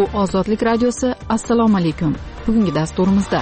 Bu Ozodlik radiosi. Assalomu alaykum. Bugungi dasturimizda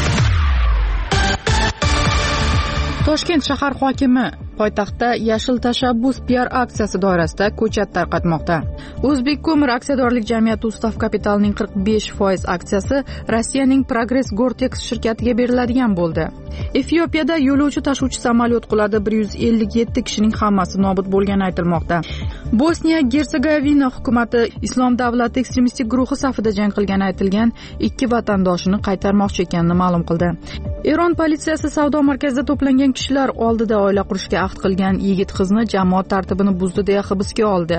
Toshkent shahar hokimi poytaxtda Yashil tashabbus PR aksiyasi doirasida ko'chat tarqatmoqda. O'zbekko'mir aksiyadorlik jamiyati ustav kapitalining 45% aksiyasi Rossiyaning Progress Gore-Tex shirkatiga beriladigan bo'ldi. Efiopiyada yo'lovchi tashuvchi samolyot quladi, 157 kishining hammasi nobud bo'lgani aytilmoqda. Bosniya Gersegovina hukumati Islom davlati ekstremistik guruhi safida jang qilgani aytilgan 2 vatandoshini qaytarmoqchi ekanini ma'lum qildi. Eron politsiyasi savdo markazida to'plangan kishilar oldida oila qurishga ahd qilgan yigit qizni jamoat tartibini buzdi deya hibsga oldi.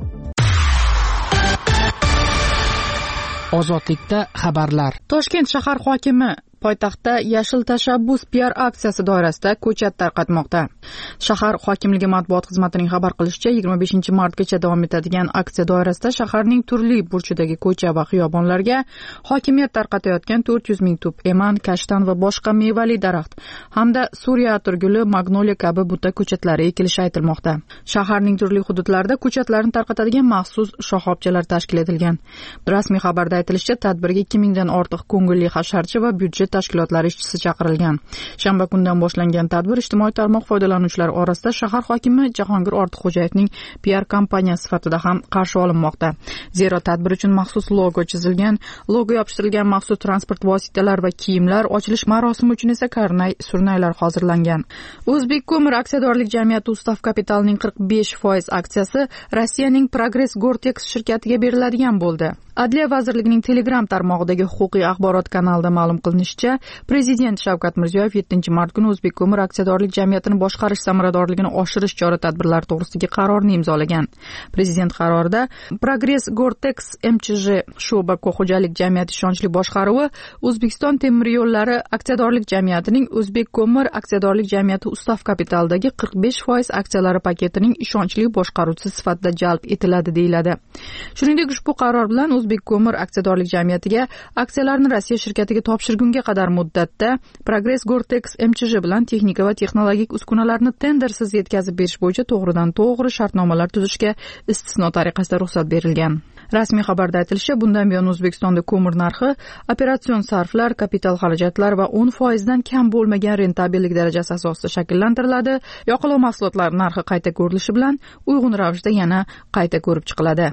Ozodlikda xabarlar. Toshkent shahar hokimi poytaxtda Yashil tashabbus PR aksiyasi doirasida ko'chat tarqatmoqda. Shahar hokimligi matbuot xizmatining xabar qilishicha, 25-martgacha davom etadigan aksiya doirasida shaharning turli burchidagi ko'cha va xiyobonlarga hokimiyat tarqatayotgan 400 ming tup eman, kashtan va boshqa mevali daraxt hamda Suriya atirguli, magnoliya kabi buta ko'chatlari ekilishi aytilmoqda. Shaharning turli hududlarida ko'chatlarni tarqatadigan maxsus shoxobchalar tashkil etilgan. Rasmiy xabarda aytilishicha, tadbirga 2000 dan ortiq ko'ngilli hasharchi va byudjet tashkilotlari ishchisi chaqirilgan. Shanba kundan boshlangan tadbir ijtimoiy tarmoq foydalanuvchilari orasida shahar hokimi Jahongir Ortiqxo'jayevning PR kompaniyasi sifatida ham qarshi olinmoqda. Zero tadbir uchun maxsus logo chizilgan, logo yopishtirilgan maxsus transport vositalari va kiyimlar, ochilish marosimi uchun esa karnay, surnaylar hozirlangan. O'zbekko'mir aksiyadorlik jamiyati ustav kapitalining 45% aksiyasi Rossiyaning Progress Gore-Tex shirkatiga beriladigan bo'ldi. Adliya vazirligining Telegram tarmog'idagi huquqiy axborot kanalida ma'lum qilinishicha, Prezident Shavkat Mirziyoyev 7-mart kuni O'zbekko'mir aksiyadorlik jamiyatini boshqarish samaradorligini oshirish chora-tadbirlari to'g'risidagi qarorni imzolagan. Prezident qarorida Progress Gore-Tex MChJ Sho'ba xo'jalik jamiyati ishonchli boshqaruvi O'zbekiston temir yo'llari aksiyadorlik jamiyatining O'zbekko'mir aksiyadorlik jamiyati ustav kapitalidagi 45% aksiyalari paketining ishonchli boshqaruvchisi sifatida jalb etiladi deyiladi. Shuningdek, ushbu qaror bilan O'zbekko'mir aksiyadorlik jamiyatiga aksiyalarni Rossiya shirkatiga topshirgunga qadar muddatda Progress Gore-Tex MChJ bilan texnika va texnologik uskunalarni tendersiz yetkazib berish bo'yicha to'g'ridan-to'g'ri shartnomalar tuzishga istisno tariqasida ruxsat berilgan. Rasmiy xabarda aytilishicha, bundan buyon O'zbekistonda ko'mir narxi operatsion sarflar, kapital xarajatlar va 10% dan kam bo'lmagan rentabellik darajasi asosida shakllantiriladi. Yoqilg'i mahsulotlari narxi qayta ko'rilishi bilan uyg'un ravishda yana qayta ko'rib chiqiladi.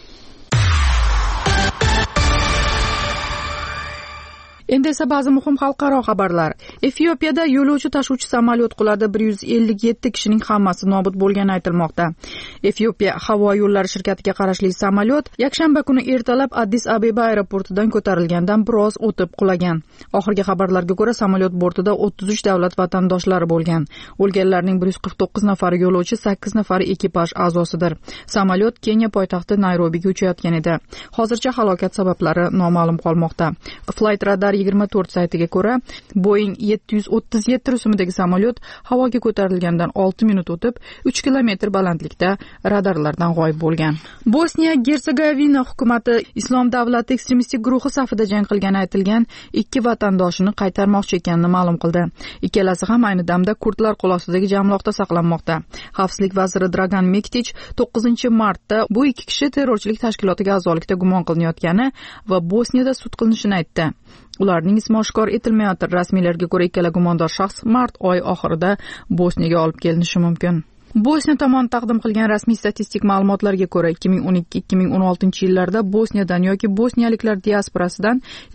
Endi esa ba'zi muhim xalqaro xabarlar. Efiopiyada yo'lovchi tashuvchi samolyot quladi, 157 kishining hammasi nobud bo'lgani aytilmoqda. Efiopiya havo yo'llari shirkatiga qarashli samolyot yakshanba kuni ertalab Addis Abeba aeroportidan ko'tarilgandan biroz o'tib qulagan. Oxirgi xabarlarga ko'ra, samolyot bortida 33 davlat vatandoshlari bo'lgan. O'lganlarning 149 nafari yo'lovchi, 8 nafari ekipaj a'zosidir. Samolyot Keniya poytaxti Nayrobiga uchayotgan edi. Hozircha halokat sabablari noma'lum qolmoqda. Flight Radar 24 saytiga ko'ra, Boeing 737 rusumidagi samolyot havoga ko'tarilgandan 6 minut o'tib 3 kilometr balandlikda radarlardan g'oyib bo'lgan. Bosniya Gersegovina hukumati Islom davlati ekstremistik guruhi safida jang qilgani aytilgan 2 vatandoshini qaytarmoqchi ekanini ma'lum qildi. Ikkalasi ham ayni damda kurdlar qo'l ostidagi jamloqda saqlanmoqda. Xavfsizlik vaziri Dragan Mektic 9-martda bu 2 kishi terrorchilik tashkilotiga a'zolikda gumon qilinayotgani va Bosniyada sud qilinishini aytdi. Ularning ismi oshkor etilmayapti. Rasmiylarga ko'ra, ikkala gumondor shaxs mart oy oxirida Bosniyaga olib kelinishi mumkin. Bosniya tomoni taqdim qilgan rasmiy statistik ma'lumotlarga ko'ra, 2012-2016 yillarda Bosniyadan yoki bosniyaliklar diasporasidan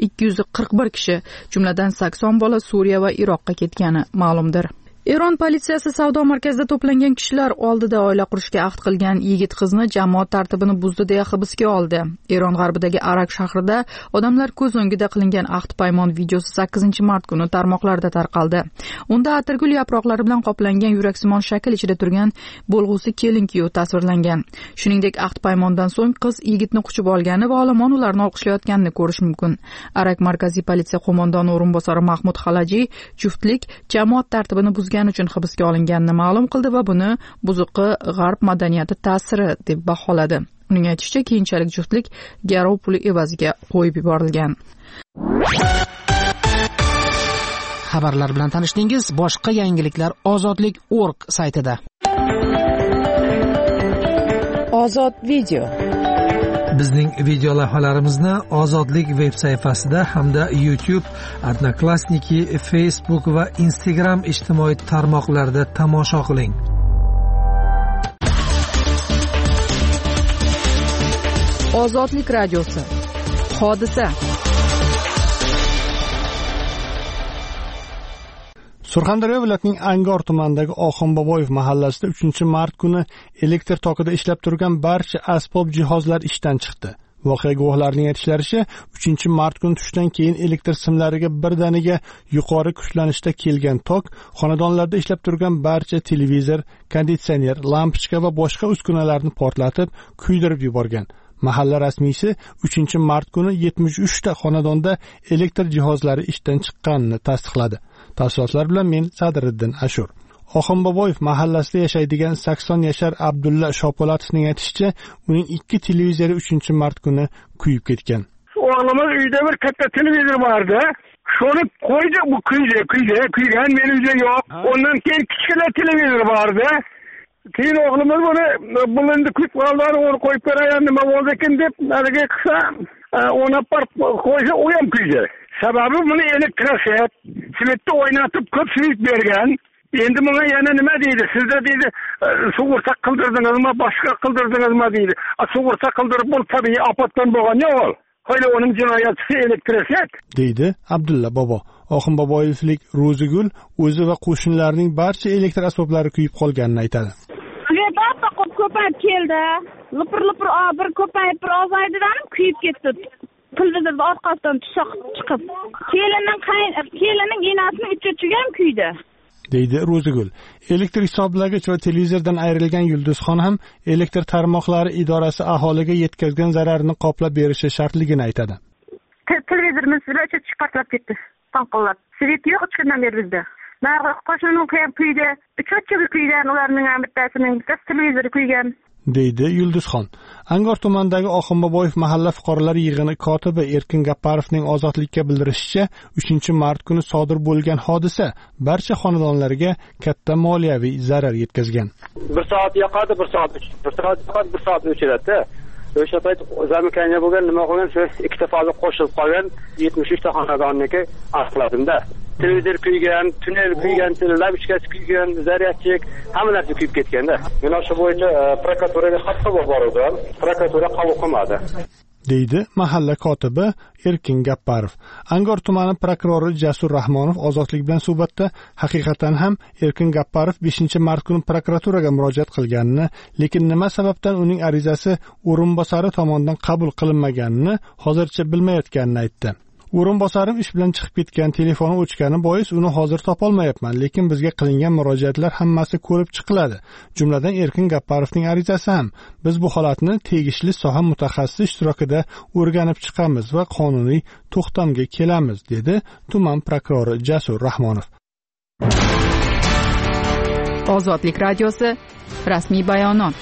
241 kishi, jumladan 80 bola Suriya va Iroqqa ketgani ma'lumdir. Eron politsiyasi savdo markazida to'plangan kishilar oldida oila qurishga ahd qilgan yigit qizni jamoat tartibini buzdi deya hibsga oldi. Eron g'arbidagi Arak shahrida odamlar ko'z o'ngida qilingan ahd paymon videosi 8-mart kuni tarmoqlarda tarqaldi. Unda atirgul yaproqlari bilan qoplangan yuraksimon shakl ichida turgan bo'lg'usi kelin-kuyov tasvirlangan. Shuningdek, ahd paymondan so'ng qiz yigitni quchib olgani va olomon ularni olqishlayotganini ko'rish mumkin. Arak markaziy politsiya qo'mondoni o'rinbosari Mahmud Xalaji juftlik jamoat tartibini buzgan uchun hibsga olinganini ma'lum qildi va buni buzuqi g'arb madaniyati ta'siri deb baholadi. Uning aytishicha, keyinchalik juftlik garov puli evaziga qo'yib yuborilgan. Xabarlar bilan tanishdingiz. Boshqa yangiliklar ozodlik.org saytida. Ozod video. Bizning video lavhalarimizni Ozodlik veb sayfasida hamda YouTube, Odnoklassniki, Facebook va Instagram ijtimoiy tarmoqlarida tomosha qiling. Ozodlik radiosi. Hodisa. Surxondaryo viloyatining Angor tumanidagi Oxunboboyev mahallasida 3-mart kuni elektr tokida ishlab turgan barcha asbob jihozlar ishdan chiqdi. Voqea guvohlarining aytishlaricha, 3-mart kuni tushdan keyin elektr simlariga birdaniga yuqori kuchlanishda kelgan tok xonadonlarda ishlab turgan barcha televizor, konditsioner, lampochka va boshqa uskunalarni portlatib, kuydirib yuborgan. Mahalla rasmiysi 3-mart kuni 73 ta xonadonda elektr jihozlari ishdan chiqqanini tasdiqladi. Tafsilotlar bilan men Sadriddin Ashur. Oxunboboyev mahallasida yashaydigan 80 yashar Abdulla Shopolatovning aytishicha, uning 2 televizori 3-mart kuni kuyib ketgan. O'g'limiz uyda bir katta televizor bordi. Shuni qo'ydi, bu kuygan, men uyda yo'q. Ondan keyin kichkina televizor bordi. Keyin o'g'limiz buni endi kuyib qoldi, uni qo'yib beraman, nima bo'ldi ekan deb nariga qilsa, ona parib qo'ysa, u ham kuydi. Sababi buni elektroshet, svetni o'ynatib ko'p svet bergan. Endi bunga yana nima deydi? Sizda deydi, sug'urta qildirdingizmi, boshqa qildirdingizmi deydi. Sug'urta qildirib bu tabiiy ofatdan bo'lgan yo'q. Qo'yli uning jinoyati elektroshet deydi Abdulla bobo. Oxunboboyevlik Ro'zigul o'zi va qo'shnilarining barcha elektr asboblari kuyib qolganini aytadi. Ko'payib keldi. Lipir bir ko'payib bir ozaydidan kuyib ketdi. Televizorda orqasidan tushoq chiqib. Kelining enasining uch-uchiga ham kuydi. deydi Ro'zigul. Elektr hisoblagich va televizordan ayrilgan Yulduzxon ham elektr tarmoqlari idorasi aholiga yetkazgan zararni qoplab berishi shartligini aytadi. Televizorimiz chiqartlab ketdi. Tanqillab. Svet yo'q chiqdan beri bizda. Narga qo'shnining ham kuydi. Uch-uchiga kuygan, ularning ham bittasining televizori kuygan. deydi Yulduzxon. Angor tumanidagi Oxunboboyev mahalla fuqarolar yig'ini kotibi Erkin Gapparovning Ozodlikka bildirishicha, 3-mart kuni sodir bo'lgan hodisa barcha xonadonlarga katta moliyaviy zarar yetkazgan. 1 soat yoqadi, 1 soat yoqadi, 1 soat o'chiradi. O'sha payt zamikanya bo'lgan, nima qilgan, shu ikkita faza qo'shilib qolgan 73 ta xonadonniki aniqladim-da. Televizor kuygan, tunnel kuygan, lampochkasi kuygan, zaryadchik, hamma narsa kuyib ketganda. Men o'sha bo'yicha prokuraturaga xat yubordim. Prokuratura qabul qilmadi. deydi mahalla kotibi Erkin Gapparov. Angor tumani prokurori Jasur Rahmonov Ozodlik bilan suhbatda haqiqatan ham Erkin Gapparov 5-mart kuni prokuraturaga murojaat qilganini, lekin nima sababdan uning arizasi o'rinbosari tomonidan qabul qilinmaganini hozircha bilmayotganini aytdi. O'rinbosarim ish bilan chiqib ketgan, telefoni o'chgani bois uni hozir topolmayapman, lekin bizga qilingan murojaatlar hammasi ko'rib chiqiladi. Jumladan Erkin Gapparovning arizasi ham. Biz bu holatni tegishli soha mutaxassisi ishtirokida o'rganib chiqamiz va qonuniy to'xtamga kelamiz, dedi tuman prokurori Jasur Rahmonov. Ozodlik radiosi rasmiy bayonot.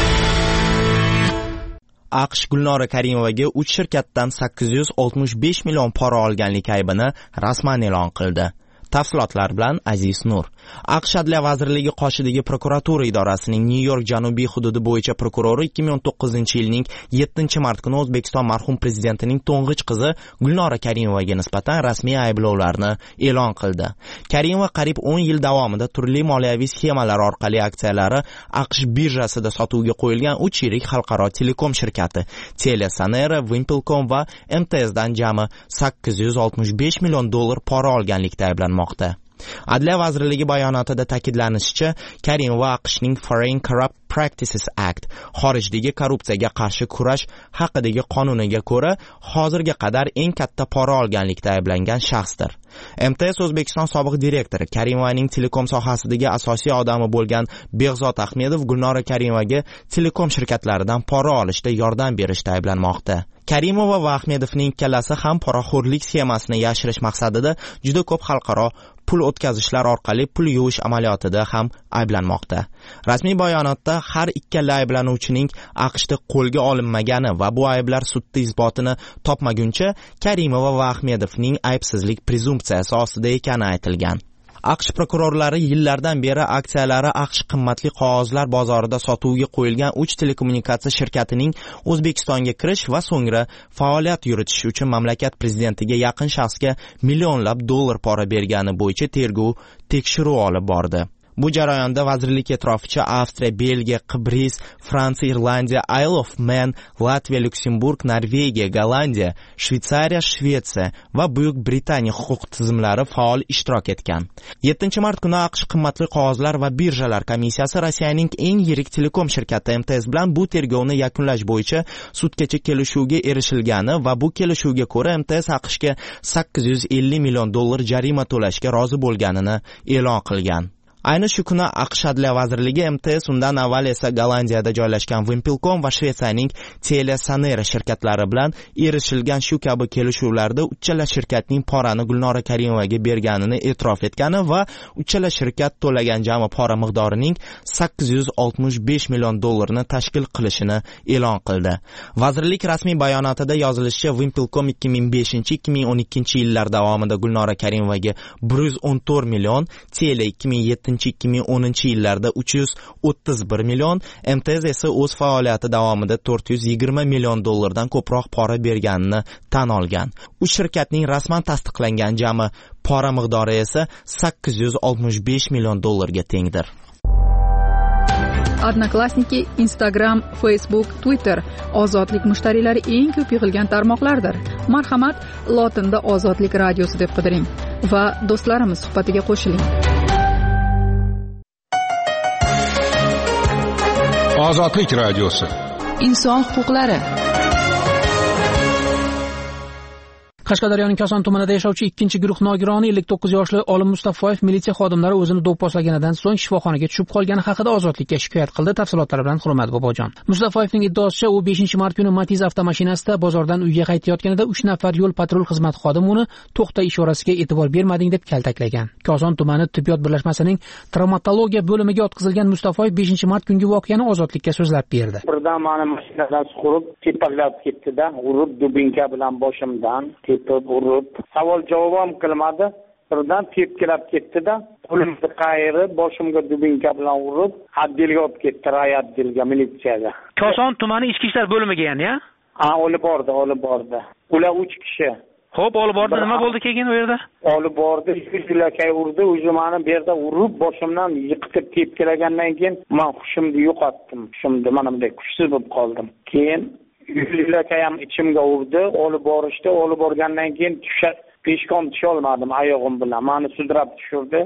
AQSh Gulnora Karimovaga 3 shirkatdan 865 million pora olganlik aybini rasman e'lon qildi. Tafsilotlar bilan Aziz Nur. AQSh Adliya vazirligi qoshidagi prokuratura idorasining New York janubiy hududi bo'yicha prokurori 2009-yilning 7-mart kuni O'zbekiston marhum prezidentining to'ng'ich qizi Gulnora Karimovaga nisbatan rasmiy ayblovlarni e'lon qildi. Karimova qariyb 10 yil davomida turli moliyaviy sxemalar orqali aksiyalari AQSh birjasida sotuvga qo'yilgan 3 yirik xalqaro telekom shirkati TeliaSonera, Wimpelcom va MTSdan jami 865 million dollar pora olganlikda ayblanmoqda. Adliya vazirligi bayonotida ta'kidlanishicha, Karimova AQShning Foreign Corrupt Practices Act, xorijdagi korrupsiyaga qarshi kurash haqidagi qonuniga ko'ra, hozirga qadar eng katta pora olganlikda ayblangan shaxsdir. MTS O'zbekiston sobiq direktori Karimovaning telekom sohasidagi asosiy odami bo'lgan Behzod Ahmedov Gulnora Karimovaga telekom shirkatlaridan pora olishda yordam berishda ayblanmoqda. Karimova va Ahmedovning ikkalasi ham poraxo'rlik sxemasini yashirish maqsadida juda ko'p xalqaro pul o'tkazishlar orqali pul yuvish amaliyotida ham ayblanmoqda. Rasmiy bayonotda har ikkala ayblanuvchining AQShda qo'lga olinmagani va bu ayblar sudda isbotini topmaguncha Karimova va Ahmedovning aybsizlik prezumpsiyasi ostida ekani aytilgan. AQSh prokurorlari yillardan beri aksiyalari AQSh qimmatli qog'ozlar bozorida sotuvga qo'yilgan 3 telekommunikatsiya shirkatining O'zbekistonga kirish va so'ngra faoliyat yuritish uchun mamlakat prezidentiga yaqin shaxsga millionlab dollar pora bergani bo'yicha tergov tekshiruv olib bordi. Bu jarayonda vazirlik e'tiroficha Avstriya, Belgiya, Qibris, Fransiya, Irlandiya, Isle of Man, Latviya, Lyuksemburg, Norvegiya, Gollandiya, Shveysariya, Shvetsiya va Buyuk Britaniya huquq tizimlari faol ishtirok etgan. 7-mart kuni AQSh qimmatli qog'ozlar va birjalar komissiyasi Rossiyaning eng yirik telekom shirkati MTS bilan bu tergovni yakunlash bo'yicha sudgacha kelishuvga erishilgani va bu kelishuvga ko'ra MTS AQShga 850 million dollar jarima to'lashga rozi bo'lganini e'lon qilgan. Ayni shu kuni AQSh Adliya vazirligi MTS undan avval esa Gollandiyada joylashgan Wimpelcom va Shvetsiyaning TeliaSonera shirkatlari bilan erishilgan shu kabi kelishuvlarda uchala shirkatning porani Gulnora Karimovaga berganini e'tirof etgani va uchala shirkat to'lagan jami pora miqdorining 865 million dollarni tashkil qilishini e'lon qildi. Vazirlik rasmiy bayonotida yozilishicha, Wimpelcom 2005-2012 yillar davomida Gulnora Karimovaga 114 million, Telia 2010 yillarda 331 million, MTS esa o'z faoliyati davomida 420 million dollardan ko'proq pora berganini tan olgan. Uch shirkatning rasman tasdiqlangan jami pora miqdori esa 865 million dollarga tengdir. Odnoklassniki, Instagram, Facebook, Twitter ozodlik mushtariylari eng ko'p yig'ilgan tarmoqlardir. Marhamat, lotinda Ozodlik radiosi deb qidiring va do'stlarimiz suhbatiga qo'shiling. Ozodlik radiosi. Inson huquqlari. Qashqadaryoning Koson tumanida yashovchi 2-guruh nogironi 59 yoshli Olim Mustafoyev militsiya xodimlari o'zini do'pposlaganidan so'ng shifoxonaga tushib qolgani haqida ozodlikka shikoyat qildi. Tafsilotlar bilan Hurmat Bobojon. Mustafoyevning iddaosicha, u 5-mart kuni Matiz avtomashinasida bozordan uyga qaytayotganida 3 nafar yo'l patrul xizmat xodimi uni to'xta ishorasiga e'tibor bermading deb kaltaklagan. Koson tumani tibbiyot birlashmasining travmatologiya bo'limiga yotqizilgan Mustafoyev 5-mart kungi voqeani ozodlikka so'zlab berdi. Birdan meni mashinadan suqurib, tepaklab ketdi-da, urib dubinka bilan boshimdan urib, savol javob ham qilmadi. Birdan tepkilab ketdi-da, qo'limni qayirib, boshimga dubinka bilan urib, otdelga olib ketdi, rayot otdelga, militsiyaga. Koson tumani ichki ishlar bo'limiga ya'ni-ya? Ha, olib bordi. Ular 3 kishi. Xo'p, olib bordi, nima bo'ldi keyin u yerda? Olib bordi, yuzlakay urdi, o'zi meni bu yerda urib, boshimdan yiqitib tepkilagandan keyin men hushimni yo'qotdim. Hushimni mana bunday kuchsiz bo'lib qoldim. Keyin yuzlakay ham ichimga urdi, olib borishdi, olib borgandan keyin peshkom tusha olmadim oyog'im bilan. Meni sudrab tushirdi,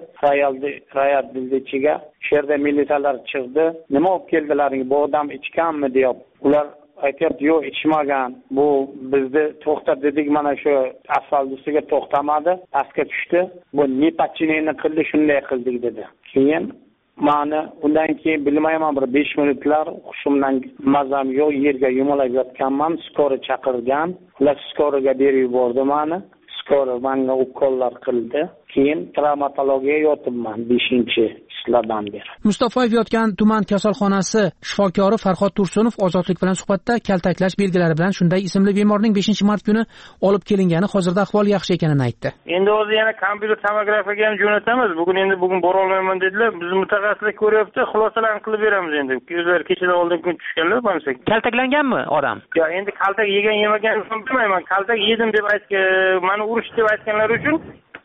rayot ichiga. Shu yerda militsiyalar chiqdi. Nima olib keldilaring? Bu odam ichganmi deb. Ular aytib, yo'q, ichmagan. Bu bizni to'xta dedik, mana shu asfalt ustiga to'xtamadi, pastga tushdi. Bu nepachineni qildi, shunday qildik dedi. Keyin mani undan keyin bilmayman, bir 5 minutlar hushimdan mazam yo'q, yerga yumalab yotganman. Skora chaqirgan. Ular skoraga berib yubordi meni. Skora menga ukollar qildi. Keyin travmatologiyaga yotibman 5-yillardan beri. Mustafoyev yotgan tuman kasalxonasi shifokori Farhod Tursunov ozodlik bilan suhbatda kaltaklash belgilari bilan shunday ismli bemorning 5-mart kuni olib kelingani, hozirda ahvoli yaxshi ekanini aytdi. Endi o'zi yana kompyuter tomografiyaga ham jo'natamiz. Bugun bora olmayman dedilar. Biz mutaxassislar ko'ryapti, xulosalarni qilib beramiz endi. O'zlari kechadan oldin kun tushganlar bo'lsa. Kaltaklanganmi odam? Yo'q, endi kaltak yegan-yemaganini bilmayman. Kaltak yedim deb aytgan, meni urishdi deb aytganlar uchun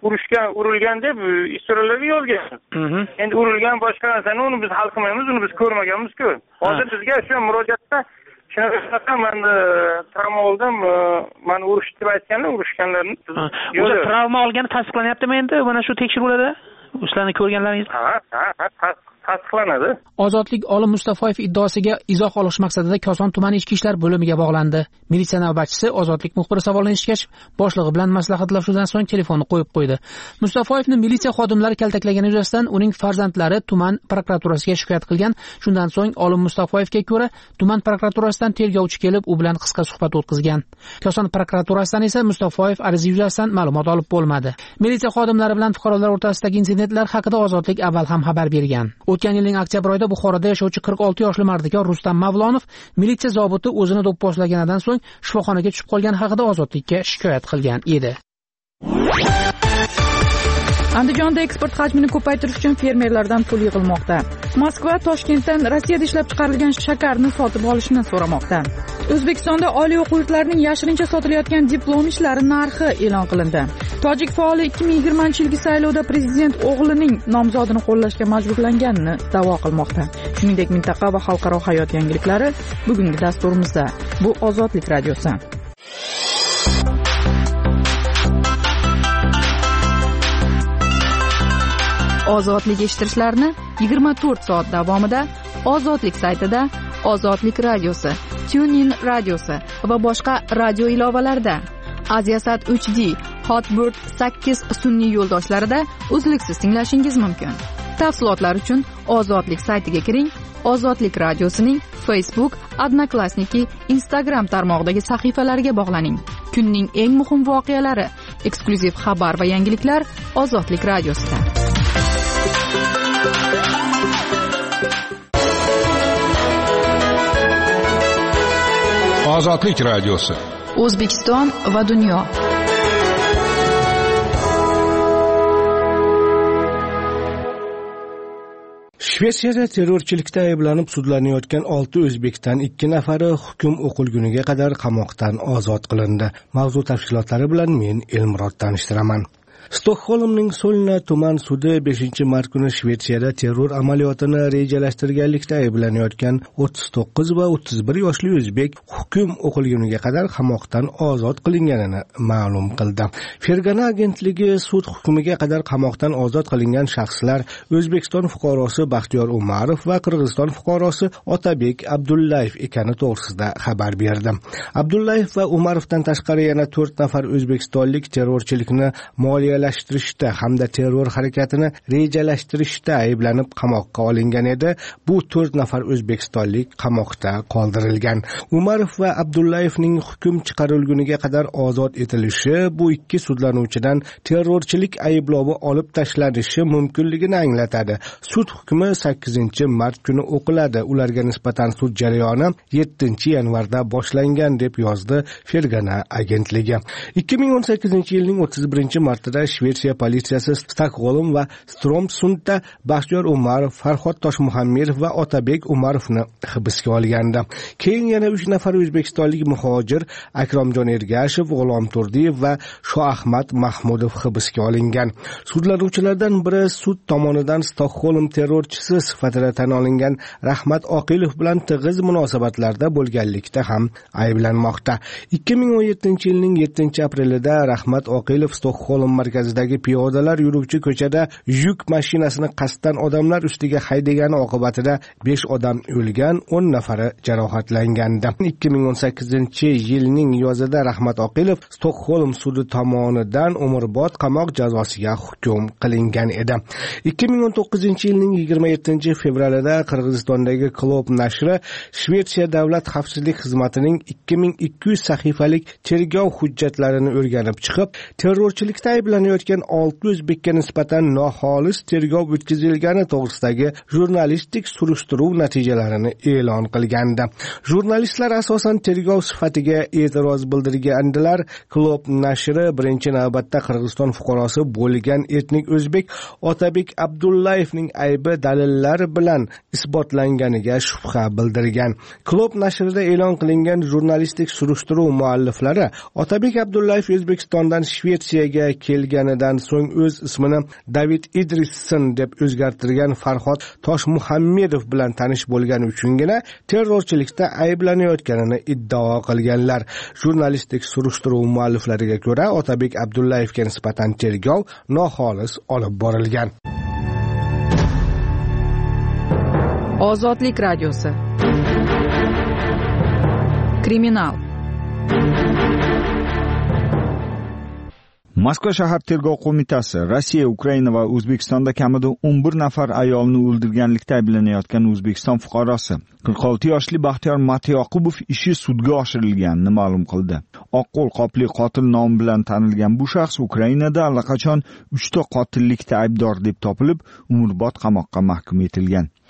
urilgan deb istoriyalarga yozgan. Endi urilgan boshqa narsani uni biz hal qilmaymiz, uni biz ko'rmaganmiz-ku. Hozir bizga shu murojaatda shunaqa meni travma oldim, meni urishdi deb aytganlar, urishganlarni. O'zi travma olgani tasdiqlanyaptimi endi? Mana shu tekshiruvlarda ularni ko'rganlaringiz? Ha, tasdiqlanadi. Ozodlik Olim Mustafoyev iddaosiga izoh olish maqsadida Koson tumani ichki ishlar bo'limiga bog'landi. Militsiya navbatchisi Ozodlik muxbiri savolni eshitgach, boshlig'i bilan maslahatlashuvdan so'ng telefonni qo'yib qo'ydi. Mustafoyevni militsiya xodimlari kaltaklagani yuzasidan uning farzandlari tuman prokuraturasiga shikoyat qilgan. Shundan so'ng Olim Mustafoyevga ko'ra, tuman prokuraturasidan tergovchi kelib, u bilan qisqa suhbat o'tkazgan. Koson prokuraturasidan esa Mustafoyev ariza yuzasidan ma'lumot olib bo'lmadi. Militsiya xodimlari bilan fuqarolar o'rtasidagi insidentlar haqida Ozodlik avval ham xabar bergan. O'tgan yilning oktyabr oyida Buxoroda yashovchi 46 yoshli mardikor Rustam Mavlonov militsiya zobiti o'zini do'pposlaganidan so'ng shifoxonaga tushib qolgani haqida Ozodlikka shikoyat qilgan edi. Andijonda eksport hajmini ko'paytirish uchun fermerlardan pul yig'ilmoqda. Moskva Toshkentdan Rossiyada ishlab chiqarilgan shakarni sotib olishni so'ramoqda. O'zbekistonda oliy o'quv yurtlarining yashirincha sotilayotgan diplom ishlari narxi e'lon qilindi. Tojik faoli 2020-yilgi saylovda prezident o'g'lining nomzodini qo'llashga majburlanganini da'vo qilmoqda. Shuningdek, mintaqa va xalqaro hayot yangiliklari bugungi dasturimizda. Bu Ozodlik radiosi. Ozodlik eshittirishlarni 24 soat davomida Ozodlik saytida, Ozodlik radiosi, TuneIn radiosi va boshqa radio ilovalarida, Aziasat HD, Hotbird 8 sun'iy yo'ldoshlarida uzluksiz tinglashingiz mumkin. Tafsilotlar uchun Ozodlik saytiga kiring. Ozodlik radiosining Facebook, Odnoklassniki, Instagram tarmog'idagi sahifalariga bog'laning. Kunning eng muhim voqealari, eksklyuziv xabar va yangiliklar Ozodlik radiosida. Ozodlik radiosi. O'zbekiston va dunyo. Shvetsiyada terrorchilikda ayblanib sudlanayotgan 6 o'zbekdan 2 nafari hukm o'qilguniga qadar qamoqdan ozod qilindi. Mavzu tafsilotlari bilan men Elmurod tanishtiraman. Stokholmning Solna tuman sudi 5-mart kuni Shvetsiyada terror amaliyotini rejalashtirganlikda ayblanayotgan 39 va 31 yoshli o'zbek hukm o'qilguniga qadar qamoqdan ozod qilinganini ma'lum qildi. Fergana agentligi sud hukmiga qadar qamoqdan ozod qilingan shaxslar O'zbekiston fuqarosi Baxtiyor Umarov va Qirg'iziston fuqarosi Otabek Abdullayev ekani to'g'risida xabar berdi. Abdullayev va Umarovdan tashqari yana 4 nafar o'zbekistonlik terrorchilikni moliyalashtirishda hamda terror harakatini rejalashtirishda ayblanib qamoqqa olingan edi. Bu 4 nafar o'zbekistonlik qamoqda qoldirilgan. Umarov va Abdullayevning hukm chiqarilguniga qadar ozod etilishi bu ikki sudlanuvchidan terrorchilik ayblovi olib tashlanishi mumkinligini anglatadi. Sud hukmi 8-mart kuni o'qiladi. Ularga nisbatan sud jarayoni 7-yanvarda boshlangan deb yozdi Fergana agentligi. 2018-yilning 31-martida Shvetsiya politsiyasi Stokholm va Stromsundda Baxtiyor Umarov, Farhod Toshmuhammedov va Otabek Umarovni hibsga olgandi. Keyin yana 3 nafar o'zbekistonlik muhojir Akromjon Ergashev, G'ulom Turdiyev va Shoahmad Mahmudov hibsga olingan. Sudlanuvchilardan biri sud tomonidan Stokholm terrorchisi sifatida tan olingan Rahmat Oqilov bilan tig'iz munosabatlarda bo'lganlikda ham ayblanmoqda. 2017-yilning 7-aprelida Rahmat Oqilov Stokholm markazidagi piyodalar yuruvchi ko'chada yuk mashinasini qasddan odamlar ustiga haydagani oqibatida 5 odam o'lgan, 10 nafari jarohatlangandi. 2018-yilning yozida Rahmat Oqilov Stokholm sudi tomonidan umrbod qamoq jazosiga hukm qilingan edi. 2019-yilning 27-fevralida Qirg'izistondagi Klob nashri Shvetsiya davlat xavfsizlik xizmatining 2200 sahifalik tergov hujjatlarini o'rganib chiqib, terrorchilikda ayblanayotgan 6 o'zbekka nisbatan noxolis tergov o'tkazilgani to'g'risidagi jurnalistik surishtiruv natijalarini e'lon qilgandi. Jurnalistlar asosan tergov sifatiga e'tiroz bildirgandilar. Klob nashri birinchi navbatda Qirg'iziston fuqarosi bo'lgan etnik o'zbek Otabek Abdullayevning aybi dalillar bilan isbotlanganiga shubha bildirgan. Klob nashrida e'lon qilingan jurnalistik surishtiruv mualliflari Otabek Abdullayev O'zbekistondan Shvetsiyaga kelganidan so'ng o'z ismini David Idrisson deb o'zgartirgan Farhod Toshmuhammedov bilan tanish bo'lgani uchungina terrorchilikda ayblanayotganini iddao qilganlar. Jurnalistik surishtiruv mualliflariga ko'ra, Otabek Abdullayevga nisbatan tergov noxolis olib borilgan. Ozodlik radiosi. Kriminal. Moskva shahar tergov qo'mitasi Rossiya, Ukraina va O'zbekistonda kamida 11 nafar ayolni o'ldirganlikda ayblanayotgan O'zbekiston fuqarosi 46 yoshli Baxtiyor Matyoqubov ishi sudga oshirilganini ma'lum qildi. Oqqo'l qopli qotil nomi bilan tanilgan bu shaxs Ukrainada allaqachon 3 ta qotillikda aybdor deb topilib, umrbod qamoqqa mahkum etilgan.